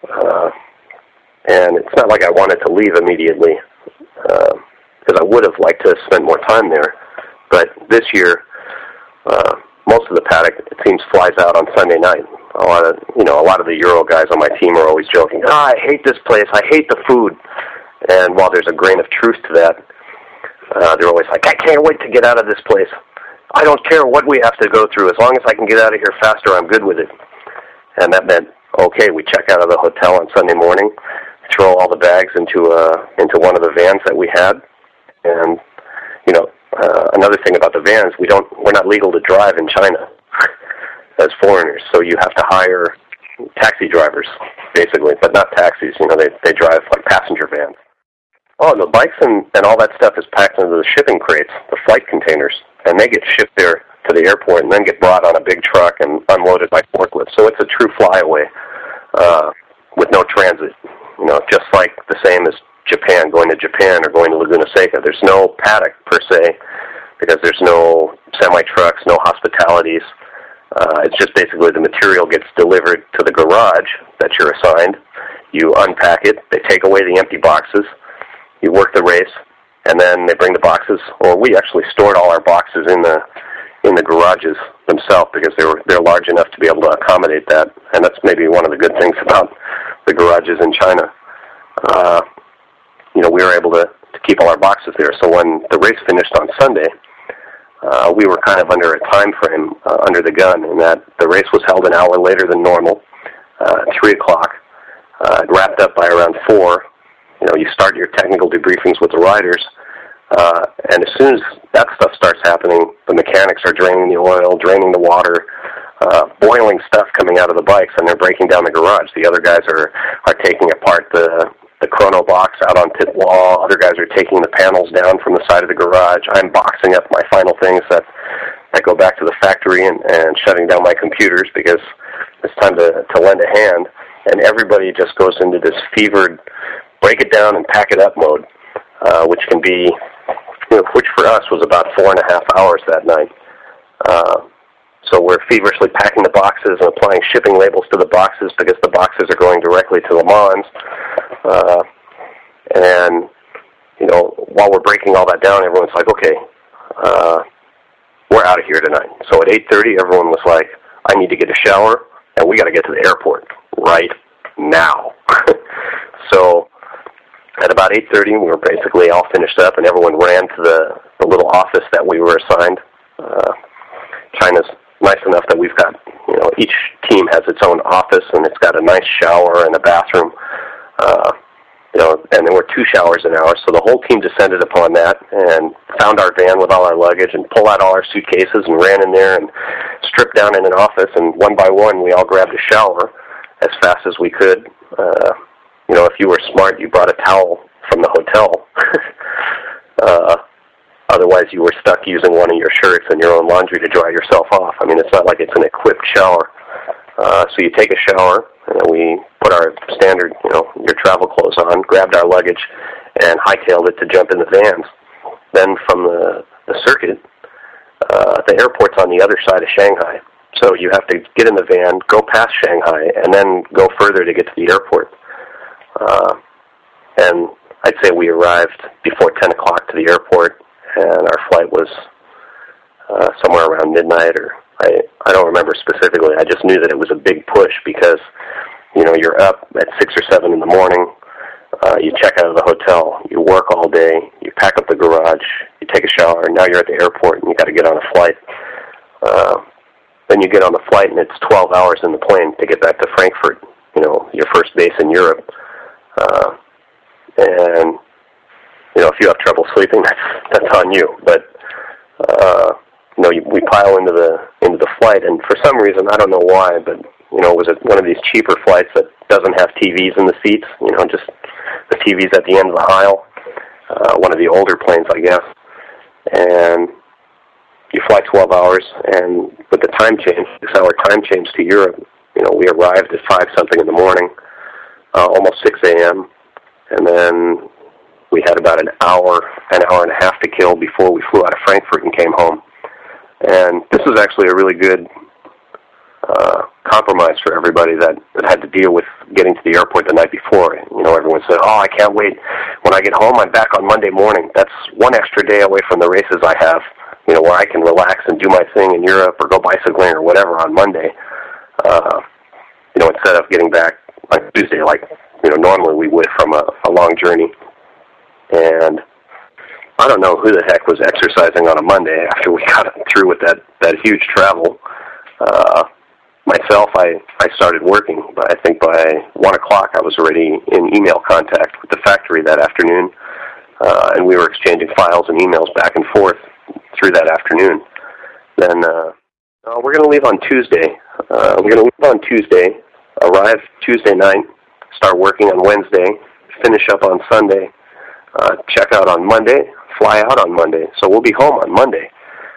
Speaker 3: and it's not like I wanted to leave immediately, because I would have liked to spend more time there. But this year, most of the paddock, it seems, flies out on Sunday night. A lot of the Euro guys on my team are always joking, I hate this place, I hate the food. And while there's a grain of truth to that, they're always like, I can't wait to get out of this place. I don't care what we have to go through. As long as I can get out of here faster, I'm good with it. And that meant, okay, we check out of the hotel on Sunday morning, throw all the bags into one of the vans that we had. And, another thing about the vans, we're not legal to drive in China as foreigners. So you have to hire taxi drivers, basically, but not taxis. They drive like passenger vans. Oh, and the bikes and all that stuff is packed into the shipping crates, the flight containers, and they get shipped there to the airport and then get brought on a big truck and unloaded by forklift. So it's a true flyaway with no transit, just like the same as Japan, going to Japan or going to Laguna Seca. There's no paddock per se because there's no semi-trucks, no hospitalities. It's just basically the material gets delivered to the garage that you're assigned. You unpack it. They take away the empty boxes. You work the race, and then they bring the boxes. Or we actually stored all our boxes in the garages themselves because they're large enough to be able to accommodate that. And that's maybe one of the good things about the garages in China. We were able to keep all our boxes there. So when the race finished on Sunday, we were kind of under a time frame, under the gun, in that the race was held an hour later than normal, 3 o'clock. It wrapped up by around 4. You start your technical debriefings with the riders, and as soon as that stuff starts happening, the mechanics are draining the oil, draining the water, boiling stuff coming out of the bikes, and they're breaking down the garage. The other guys are taking apart the chrono box out on pit wall. Other guys are taking the panels down from the side of the garage. I'm boxing up my final things that go back to the factory and shutting down my computers because it's time to lend a hand. And everybody just goes into this fevered break it down and pack it up mode, which can be, which for us was about 4.5 hours that night. So we're feverishly packing the boxes and applying shipping labels to the boxes because the boxes are going directly to Le Mans. And, while we're breaking all that down, everyone's like, okay, we're out of here tonight. So at 8:30, everyone was like, I need to get a shower, and we got to get to the airport right now. So at about 8:30, we were basically all finished up, and everyone ran to the little office that we were assigned. China's nice enough that we've got, each team has its own office, and it's got a nice shower and a bathroom. And there were 2 showers an hour, so the whole team descended upon that and found our van with all our luggage and pulled out all our suitcases and ran in there and stripped down in an office, and one by one we all grabbed a shower as fast as we could. If you were smart, you brought a towel from the hotel. Otherwise, you were stuck using one of your shirts and your own laundry to dry yourself off. I mean, it's not like it's an equipped shower. So you take a shower, and we put our standard, your travel clothes on, grabbed our luggage, and hightailed it to jump in the vans. Then from the circuit, the airport's on the other side of Shanghai. So you have to get in the van, go past Shanghai, and then go further to get to the airport. And I'd say we arrived before 10 o'clock to the airport, and our flight was somewhere around midnight, or I don't remember specifically. I just knew that it was a big push because, you're up at 6 or 7 in the morning, you check out of the hotel, you work all day, you pack up the garage, you take a shower, and now you're at the airport and you got to get on a flight. Then you get on the flight and it's 12 hours in the plane to get back to Frankfurt, your first base in Europe. And if you have trouble sleeping, that's on you. But we pile into the flight, and for some reason, I don't know why, but it was one of these cheaper flights that doesn't have TVs in the seats. Just the TVs at the end of the aisle. One of the older planes, I guess. And you fly 12 hours, and with the time change, 6-hour time change to Europe, we arrived at 5-something in the morning, almost 6 a.m., and then we had about an hour and a half to kill before we flew out of Frankfurt and came home. And this was actually a really good compromise for everybody that had to deal with getting to the airport the night before. Everyone said, oh, I can't wait. When I get home, I'm back on Monday morning. That's one extra day away from the races I have, where I can relax and do my thing in Europe or go bicycling or whatever on Monday. Instead of getting back on Tuesday like, normally we would from a long journey. And I don't know who the heck was exercising on a Monday after we got through with that huge travel. Myself, I started working, but I think by 1 o'clock I was already in email contact with the factory that afternoon, and we were exchanging files and emails back and forth through that afternoon. Then we're going to leave on Tuesday. Arrive Tuesday night, start working on Wednesday, finish up on Sunday, check out on Monday, fly out on Monday. So we'll be home on Monday.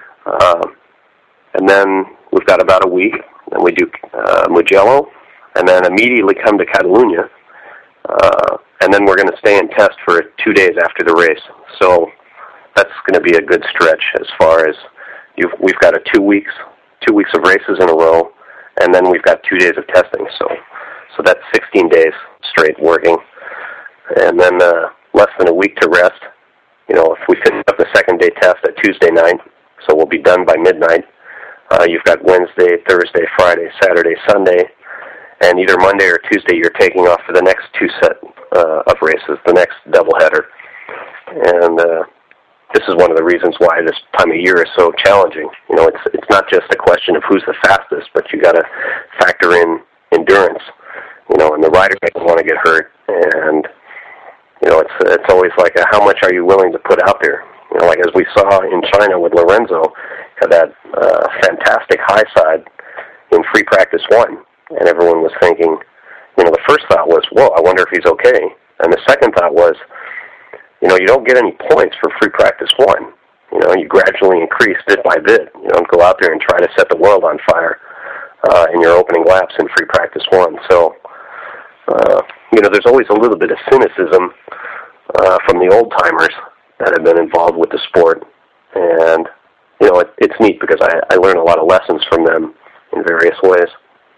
Speaker 3: And then we've got about a week, and we do Mugello, and then immediately come to Catalunya. And then we're going to stay and test for 2 days after the race. So that's going to be a good stretch as far as we've got 2 weeks of races in a row, and then we've got 2 days of testing. So that's 16 days straight working. And then less than a week to rest. If we finish up the second day test at Tuesday night, so we'll be done by midnight. You've got Wednesday, Thursday, Friday, Saturday, Sunday, and either Monday or Tuesday you're taking off for the next 2 set of races, the next doubleheader. And this is one of the reasons why this time of year is so challenging. It's not just a question of who's the fastest, but you got to factor in endurance. And the rider doesn't want to get hurt, and it's always like how much are you willing to put out there? Like as we saw in China with Lorenzo, had that fantastic high side in free practice 1, and everyone was thinking, the first thought was, whoa, I wonder if he's okay, and the second thought was, you don't get any points for free practice 1. You gradually increase bit by bit. and go out there and try to set the world on fire in your opening laps in free practice one. So, there's always a little bit of cynicism from the old-timers that have been involved with the sport. And, it's neat because I learn a lot of lessons from them in various ways.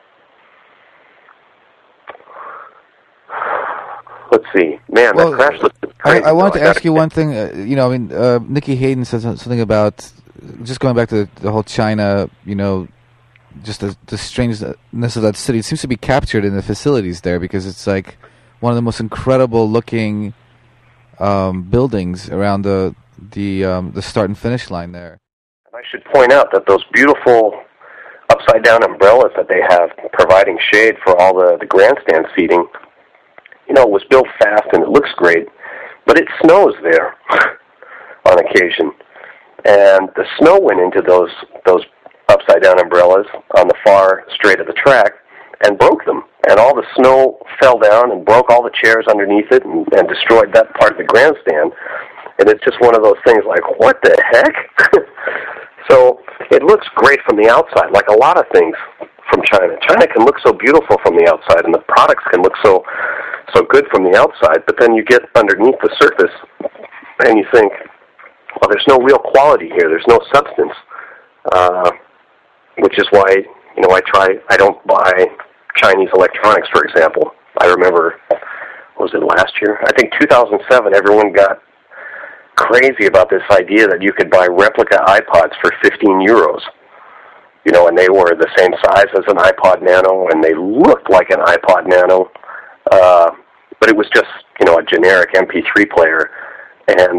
Speaker 3: Let's see. Man, that crash list is crazy.
Speaker 1: I wanted to ask you one thing. Nikki Hayden said something about, just going back to the whole China, just the strangeness of that city. It seems to be captured in the facilities there, because it's like one of the most incredible looking buildings around the start and finish line there.
Speaker 3: I should point out that those beautiful upside-down umbrellas that they have providing shade for all the grandstand seating, it was built fast and it looks great, but it snows there on occasion. And the snow went into those upside-down umbrellas on the far straight of the track and broke them. And all the snow fell down and broke all the chairs underneath it and destroyed that part of the grandstand. And it's just one of those things like, what the heck? So it looks great from the outside, like a lot of things from China. China can look so beautiful from the outside, and the products can look so good from the outside, but then you get underneath the surface and you think, well, there's no real quality here. There's no substance, which is why, I don't buy Chinese electronics, for example. I remember, was it last year? I think 2007, everyone got crazy about this idea that you could buy replica iPods for 15 euros. And they were the same size as an iPod Nano, and they looked like an iPod Nano, but it was just, a generic MP3 player, and,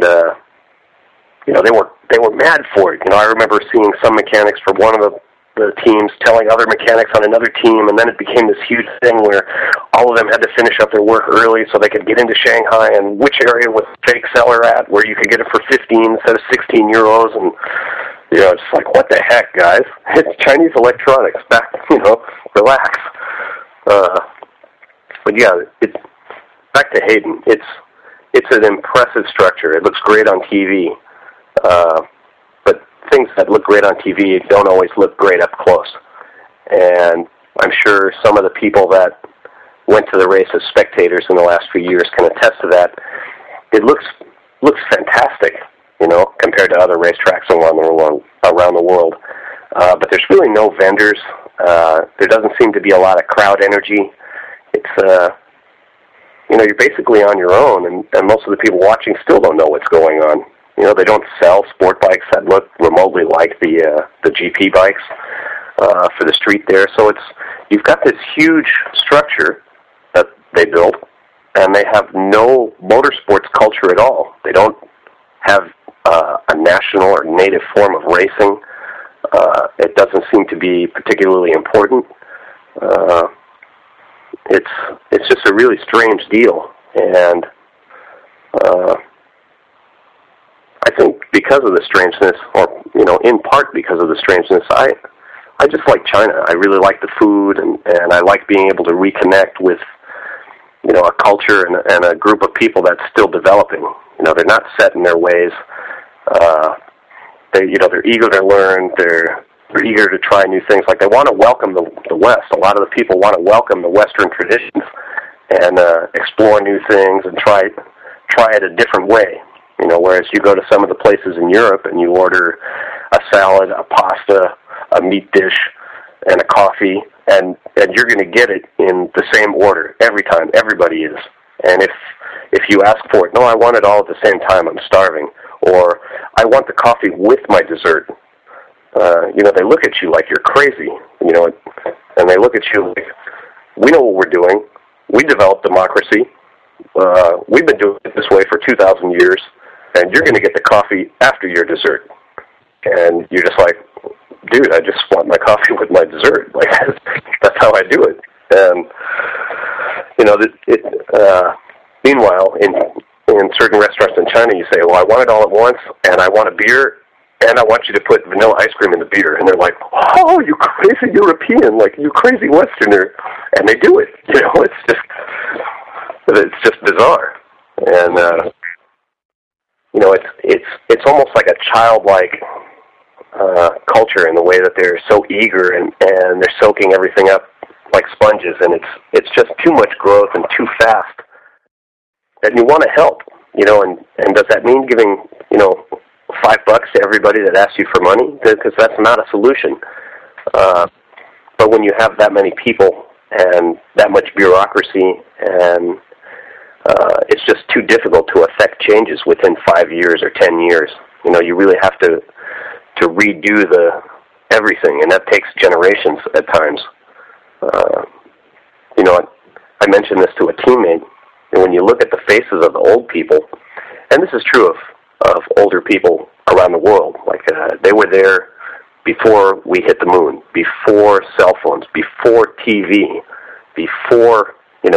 Speaker 3: they were mad for it. I remember seeing some mechanics for one of the teams telling other mechanics on another team, and then it became this huge thing where all of them had to finish up their work early so they could get into Shanghai, and which area was the fake seller at, where you could get it for 15 instead of 16 euros, and, it's like, what the heck, guys? It's Chinese electronics. Back, relax. But yeah, back to Hayden. It's an impressive structure. It looks great on TV. But things that look great on TV don't always look great up close. And I'm sure some of the people that went to the race as spectators in the last few years can attest to that. It looks fantastic, compared to other racetracks around the world. But there's really no vendors. There doesn't seem to be a lot of crowd energy. It's, you're basically on your own, and most of the people watching still don't know what's going on. They don't sell sport bikes that look remotely like the GP bikes for the street there. So you've got this huge structure that they built, and they have no motorsports culture at all. They don't have a national or native form of racing. It doesn't seem to be particularly important. It's just a really strange deal, and I think because of the strangeness, or in part because of the strangeness, I just like China. I really like the food, and I like being able to reconnect with a culture and a group of people that's still developing. They're not set in their ways. They're eager to learn. They're eager to try new things. Like, they want to welcome the West. A lot of the people want to welcome the Western traditions and explore new things and try it a different way. Whereas you go to some of the places in Europe and you order a salad, a pasta, a meat dish, and a coffee, and you're going to get it in the same order every time. Everybody is. And if you ask for it, no, I want it all at the same time, I'm starving, or I want the coffee with my dessert, they look at you like you're crazy, and they look at you like, we know what we're doing. We developed democracy. We've been doing it this way for 2,000 years, and you're going to get the coffee after your dessert. And you're just like, dude, I just want my coffee with my dessert. Like, that's how I do it. And, meanwhile, in certain restaurants in China, you say, well, I want it all at once, and I want a beer, and I want you to put vanilla ice cream in the beer. And they're like, oh, you crazy European, like, you crazy Westerner. And they do it. It's just bizarre. And, it's almost like a childlike culture in the way that they're so eager and they're soaking everything up like sponges, and it's just too much growth and too fast. And you want to help, and does that mean giving, $5 to everybody that asks you for money? Because that's not a solution. But when you have that many people and that much bureaucracy, and it's just too difficult to affect changes within 5 years or 10 years. You really have to redo everything, and that takes generations at times. I mentioned this to a teammate, and when you look at the faces of the old people, and this is true of older people around the world, like they were there before we hit the moon, before cell phones, before TV, before,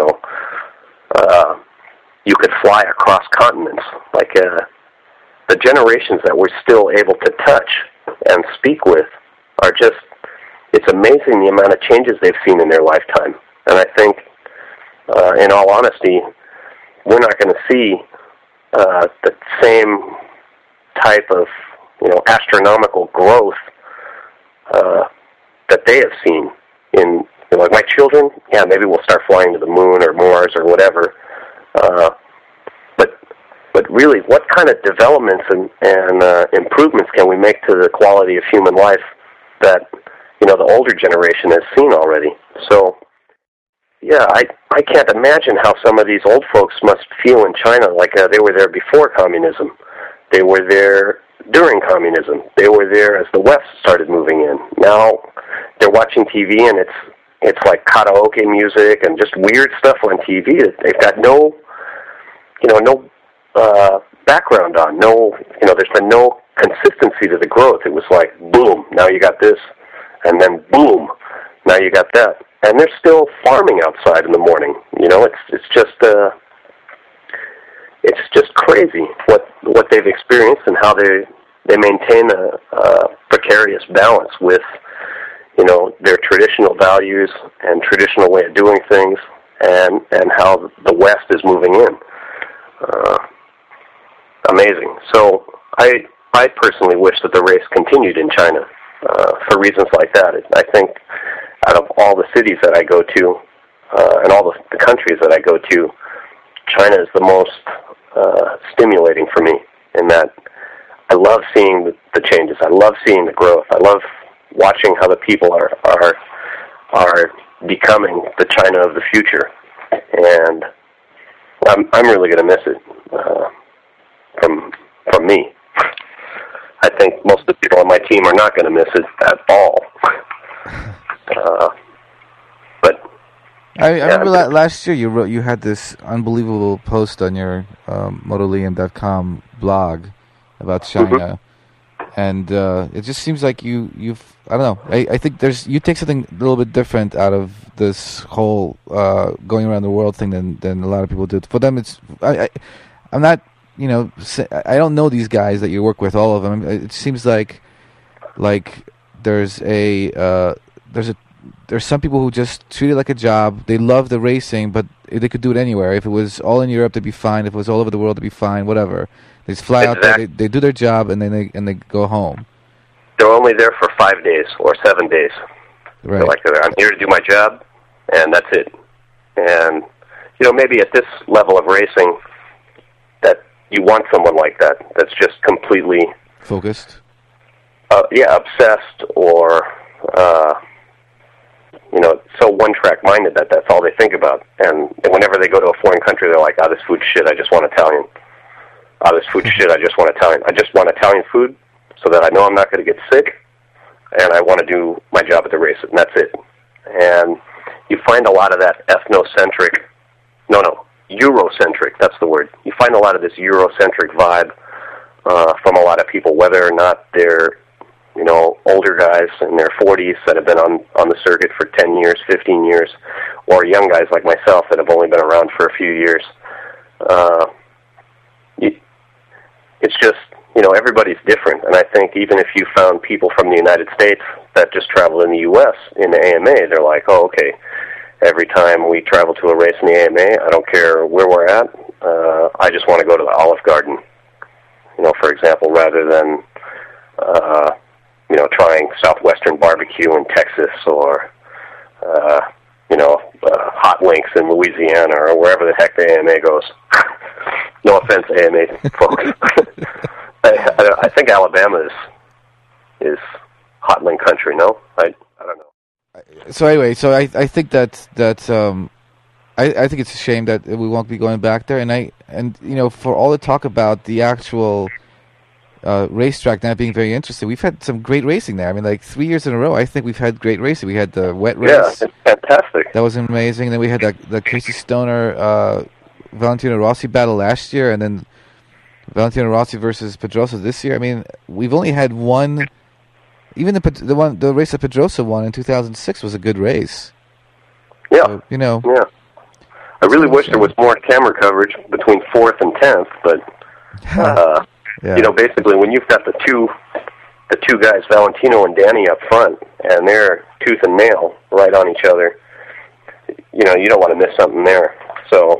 Speaker 3: you could fly across continents. Like the generations that we're still able to touch and speak with are just, it's amazing the amount of changes they've seen in their lifetime. And I think, in all honesty, we're not going to see the same type of, astronomical growth that they have seen in, like my children. Yeah, maybe we'll start flying to the moon or Mars or whatever. But really, what kind of developments and improvements can we make to the quality of human life that the older generation has seen already? So, yeah, I can't imagine how some of these old folks must feel in China. Like they were there before communism, they were there during communism, they were there as the West started moving in. Now they're watching TV and it's like karaoke music and just weird stuff on TV that they've got no background on. There's been no consistency to the growth. It was like, boom, now you got this, and then boom, now you got that. And they're still farming outside in the morning. It's just crazy what they've experienced and how they maintain a precarious balance with, their traditional values and traditional way of doing things, and how the West is moving in. Amazing. So I personally wish that the race continued in China for reasons like that. I think out of all the cities that I go to and all the countries that I go to, China is the most stimulating for me in that I love seeing the changes. I love seeing the growth. I love watching how the people are becoming the China of the future. And I'm really going to miss it from me. I think most of the people on my team are not going to miss it at all. But
Speaker 1: I remember last year you had this unbelievable post on your MotoLiam.com blog about China, and it just seems like you've I don't know. I think you take something a little bit different out of this whole going around the world thing than a lot of people do. For them, it's I'm not. I don't know these guys that you work with, all of them. It seems like there's some people who just treat it like a job. They love the racing, but they could do it anywhere. If it was all in Europe, they'd be fine. If it was all over the world, they'd be fine. Whatever. They just fly out there. They do their job, and then they go home.
Speaker 3: They're only there for 5 days or 7 days.
Speaker 1: Right.
Speaker 3: They're like, I'm here to do my job, and that's it. And maybe at this level of racing, that you want someone like that. That's just completely
Speaker 1: focused.
Speaker 3: Obsessed or so one-track minded that that's all they think about. And whenever they go to a foreign country, they're like, this food shit, I just want Italian. This food shit, I just want Italian. I just want Italian food so that I know I'm not going to get sick, and I want to do my job at the races, and that's it. And you find a lot of that Eurocentric, that's the word. You find a lot of this Eurocentric vibe from a lot of people, whether or not they're older guys in their 40s that have been on the circuit for 10 years, 15 years, or young guys like myself that have only been around for a few years. It's just, everybody's different. And I think even if you found people from the United States that just travel in the U.S. in the AMA, they're like, oh, okay, every time we travel to a race in the AMA, I don't care where we're at, I just want to go to the Olive Garden, for example, rather than trying Southwestern barbecue in Texas or, hot links in Louisiana or wherever the heck the AMA goes. No offense, AMA folks. I think Alabama is hot link country. No, I don't know.
Speaker 1: So anyway, I think that I think it's a shame that we won't be going back there, and for all the talk about the actual racetrack not being very interesting, we've had some great racing there. I mean, like 3 years in a row, I think we've had great racing. We had the wet race.
Speaker 3: Yeah, it's fantastic.
Speaker 1: That was amazing. And then we had the Casey Stoner, Valentino Rossi battle last year, and then Valentino Rossi versus Pedrosa this year. I mean, we've only had one. Even the race that Pedrosa won in 2006 was a good race.
Speaker 3: Yeah,
Speaker 1: so,
Speaker 3: Yeah. I really wish there was more camera coverage between 4th and 10th, but. Yeah. Basically, when you've got the two guys, Valentino and Danny, up front, and they're tooth and nail right on each other, you don't want to miss something there. So,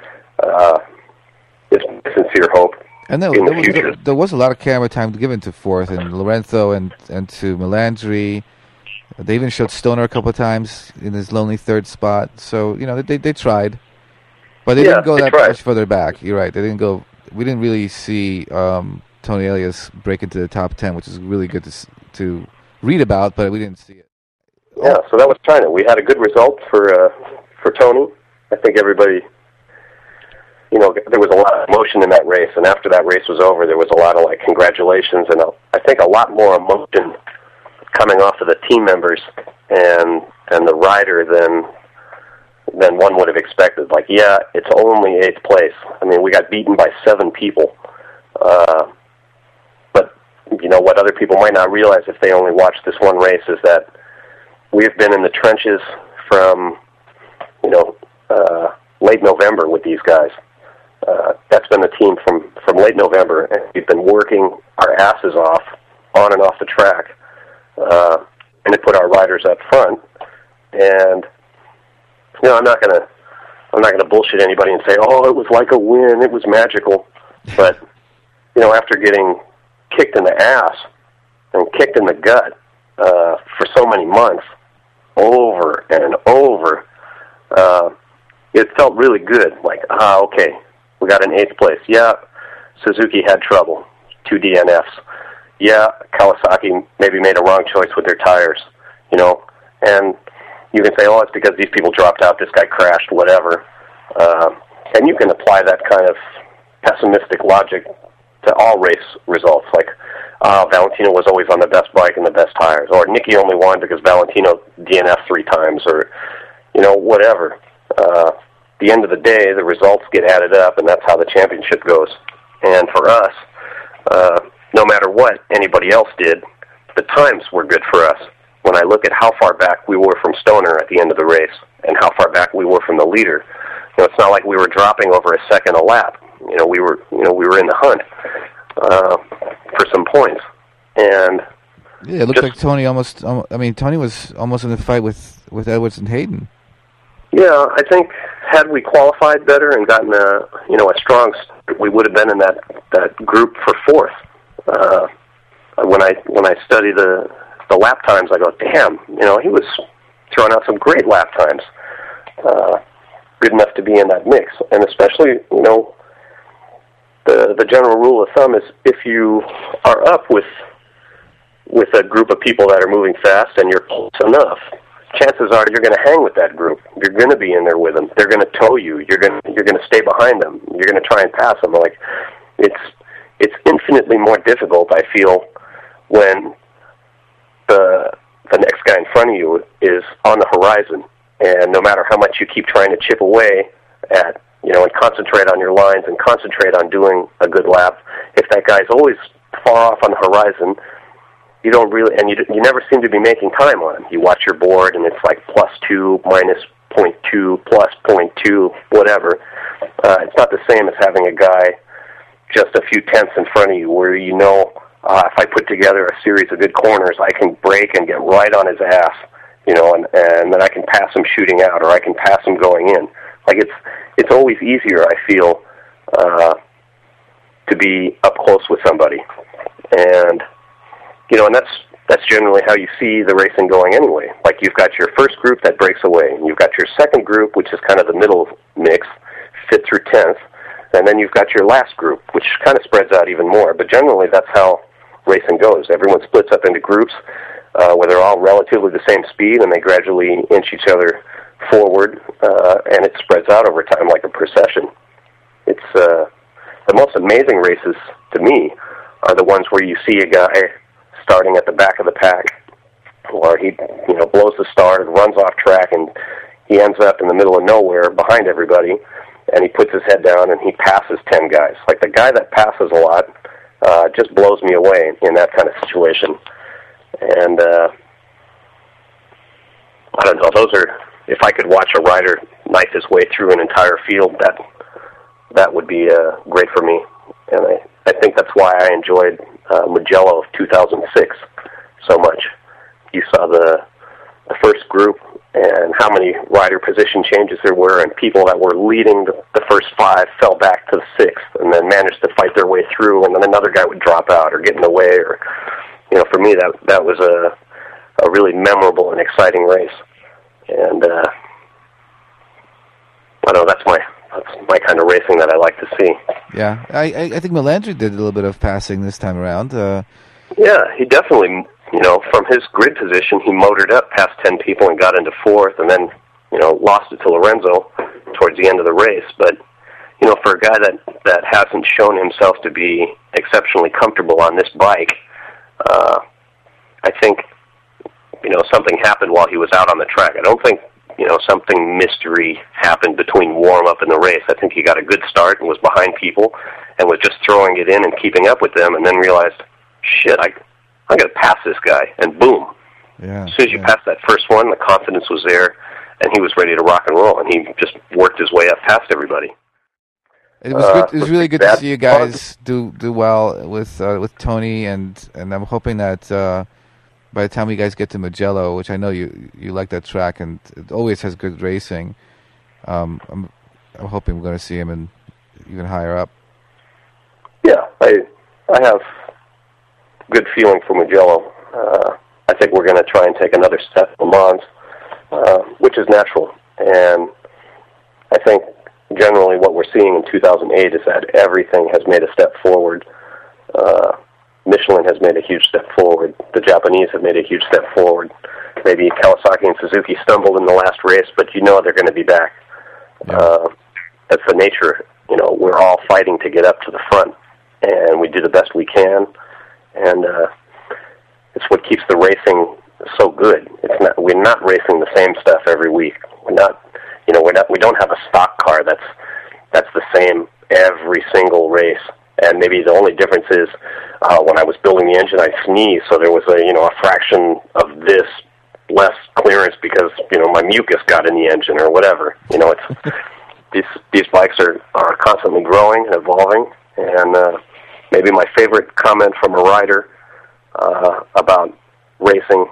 Speaker 3: it's sincere hope.
Speaker 1: And there was a lot of camera time given to 4th and Lorenzo and to Melandri. They even showed Stoner a couple of times in his lonely 3rd spot. So they tried, but they didn't go that much further back. You're right. They didn't go. We didn't really see Tony Elias break into the top 10, which is really good to read about, but we didn't see it.
Speaker 3: Yeah, so that was China. We had a good result for Tony. I think everybody, there was a lot of emotion in that race, and after that race was over, there was a lot of congratulations, and I think a lot more emotion coming off of the team members and the rider than one would have expected. It's only 8th place. I mean, we got beaten by 7 people. But, what other people might not realize if they only watch this one race is that we've been in the trenches from, late November with these guys. That's been the team from late November, and we've been working our asses off on and off the track, and to put our riders up front. And I'm not gonna bullshit anybody and say, oh, it was like a win, it was magical. But after getting kicked in the ass and kicked in the gut for so many months, over and over, it felt really good. Okay, we got an 8th place. Yeah, Suzuki had trouble, 2 DNFs. Yeah, Kawasaki maybe made a wrong choice with their tires, and you can say, oh, it's because these people dropped out, this guy crashed, whatever. And you can apply that kind of pessimistic logic to all race results, Valentino was always on the best bike and the best tires, or Nicky only won because Valentino DNF'd 3 times, or, whatever. At the end of the day, the results get added up, and that's how the championship goes. And for us, no matter what anybody else did, the times were good for us. When I look at how far back we were from Stoner at the end of the race and how far back we were from the leader, it's not like we were dropping over a second a lap. We were in the hunt for some points. And
Speaker 1: yeah, it looked like Tony almost. Tony was almost in the fight with Edwards and Hayden.
Speaker 3: Yeah, I think had we qualified better and gotten a strong start, we would have been in that group for 4th. When I study the lap times, I go, damn, he was throwing out some great lap times, good enough to be in that mix. And especially, the general rule of thumb is if you are up with a group of people that are moving fast and you're close enough, chances are you're going to hang with that group. You're going to be in there with them. They're going to tow you. You're going to stay behind them. You're going to try and pass them. It's infinitely more difficult, I feel, when the next guy in front of you is on the horizon, and no matter how much you keep trying to chip away at, and concentrate on your lines and concentrate on doing a good lap, if that guy's always far off on the horizon, you don't really, and you never seem to be making time on him. You watch your board, and it's +2, -0.2, +0.2, whatever. It's not the same as having a guy just a few tenths in front of you where if I put together a series of good corners, I can brake and get right on his ass, and then I can pass him shooting out, or I can pass him going in. It's always easier, I feel, to be up close with somebody. And, and that's generally how you see the racing going anyway. Like you've got your first group that breaks away, and you've got your second group, which is kind of the middle mix, 5th through 10th, and then you've got your last group, which kind of spreads out even more. But generally, that's how racing goes. Everyone splits up into groups where they're all relatively the same speed, and they gradually inch each other forward, and it spreads out over time like a procession. It's the most amazing races to me are the ones where you see a guy starting at the back of the pack, or he blows the start and runs off track, and he ends up in the middle of nowhere behind everybody, and he puts his head down and he passes 10 guys. Like the guy that passes a lot just blows me away in that kind of situation. And I don't know, those are, if I could watch a rider knife his way through an entire field, that would be great for me. And I think that's why I enjoyed Mugello of 2006 so much. You saw the first group and how many rider position changes there were, and people that were leading the first 5 fell back to the 6th and then managed to fight their way through, and then another guy would drop out or get in the way. Or, for me, that was a really memorable and exciting race. And I don't know, that's my kind of racing that I like to see.
Speaker 1: Yeah, I think Melandri did a little bit of passing this time around.
Speaker 3: Yeah, he definitely, from his grid position, he motored up past 10 people and got into 4th, and then, lost it to Lorenzo towards the end of the race. But, for a guy that hasn't shown himself to be exceptionally comfortable on this bike, I think, something happened while he was out on the track. I don't think, something mystery happened between warm-up and the race. I think he got a good start and was behind people and was just throwing it in and keeping up with them, and then realized, shit, I'm going to pass this guy, and boom.
Speaker 1: Yeah,
Speaker 3: as soon as you passed that first one, the confidence was there, and he was ready to rock and roll, and he just worked his way up past everybody.
Speaker 1: It was good. It was really good to see you guys do well with Tony, and I'm hoping that by the time we guys get to Mugello, which I know you like that track, and it always has good racing, I'm hoping we're going to see him in even higher up.
Speaker 3: Yeah, I have good feeling for Mugello. I think we're going to try and take another step in Le Mans, which is natural. And I think generally what we're seeing in 2008 is that everything has made a step forward. Michelin has made a huge step forward. The Japanese have made a huge step forward. Maybe Kawasaki and Suzuki stumbled in the last race, but they're going to be back. Yeah. That's the nature. We're all fighting to get up to the front, and we do the best we can. And it's what keeps the racing so good. We're not racing the same stuff every week. We don't have a stock car that's the same every single race. And maybe the only difference is when I was building the engine, I sneezed, so there was a fraction of this less clearance because my mucus got in the engine or whatever. It's these bikes are constantly growing and evolving. And maybe my favorite comment from a rider about racing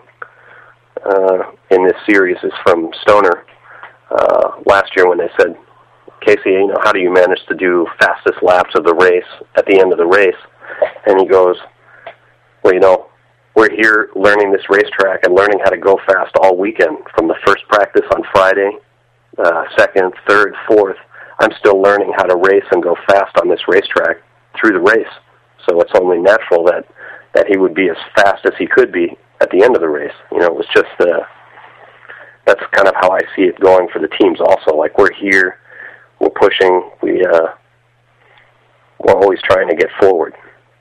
Speaker 3: in this series is from Stoner last year when they said, Casey, how do you manage to do fastest laps of the race at the end of the race? And he goes, well, we're here learning this racetrack and learning how to go fast all weekend. From the first practice on Friday, second, third, fourth, I'm still learning how to race and go fast on this racetrack through the race. So it's only natural that he would be as fast as he could be at the end of the race. It was just, that's kind of how I see it going for the teams also. Like, we're here, we're pushing, we're always trying to get forward.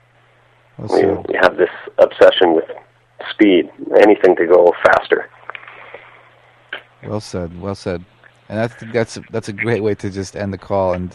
Speaker 3: We have this obsession with speed, anything to go faster.
Speaker 1: Well said, well said. And I think that's a great way to just end the call, and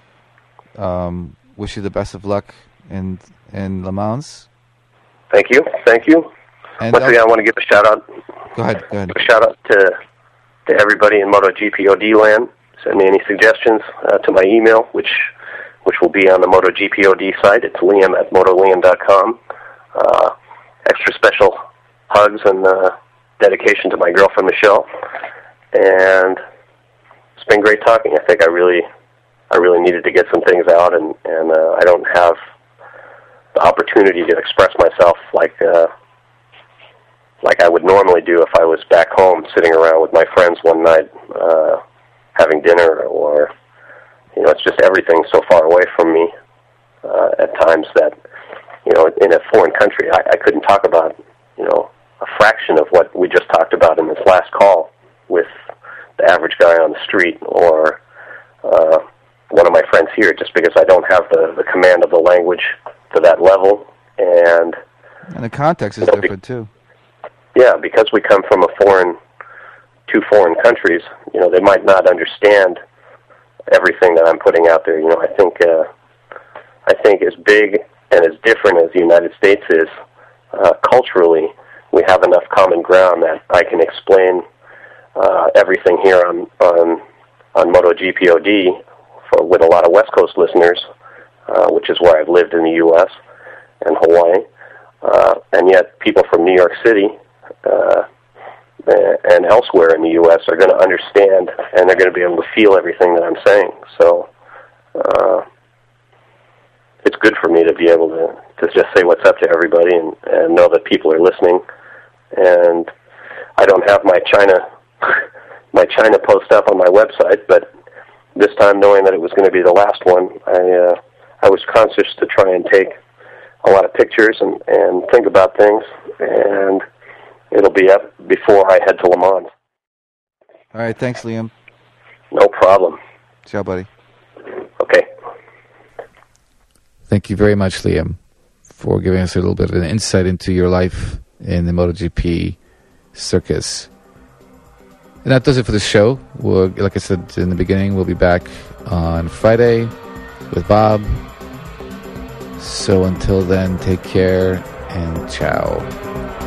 Speaker 1: wish you the best of luck in Le Mans.
Speaker 3: Thank you. And once again, I want to give a shout out.
Speaker 1: Go ahead.
Speaker 3: A shout out to everybody in MotoGP OD land. Send me any suggestions to my email, which will be on the MotoGP OD site. It's liam@motoliam.com. Extra special hugs and dedication to my girlfriend Michelle. And it's been great talking. I think I really needed to get some things out, and I don't have the opportunity to express myself like like I would normally do if I was back home sitting around with my friends one night having dinner, or, you know, it's just everything so far away from me at times that, you know, in a foreign country, I couldn't talk about, you know, a fraction of what we just talked about in this last call with the average guy on the street, or one of my friends here, just because I don't have the command of the language to that level. And
Speaker 1: the context is different, too.
Speaker 3: Yeah, because we come from two foreign countries, you know, they might not understand everything that I'm putting out there. You know, I think as big and as different as the United States is, culturally, we have enough common ground that I can explain everything here on MotoGPOD with a lot of West Coast listeners, which is where I've lived in the U.S. and Hawaii, and yet people from New York City and elsewhere in the U.S. are going to understand, and they're going to be able to feel everything that I'm saying. So it's good for me to be able to just say what's up to everybody and know that people are listening. And I don't have my China post up on my website, but this time, knowing that it was going to be the last one, I was conscious to try and take a lot of pictures and think about things, and it'll be up before I head to Le Mans.
Speaker 1: All right, thanks, Liam.
Speaker 3: No problem.
Speaker 1: Ciao, buddy.
Speaker 3: Okay.
Speaker 1: Thank you very much, Liam, for giving us a little bit of an insight into your life in the MotoGP circus. And that does it for the show. Like I said in the beginning, we'll be back on Friday with Bob. So until then, take care and ciao.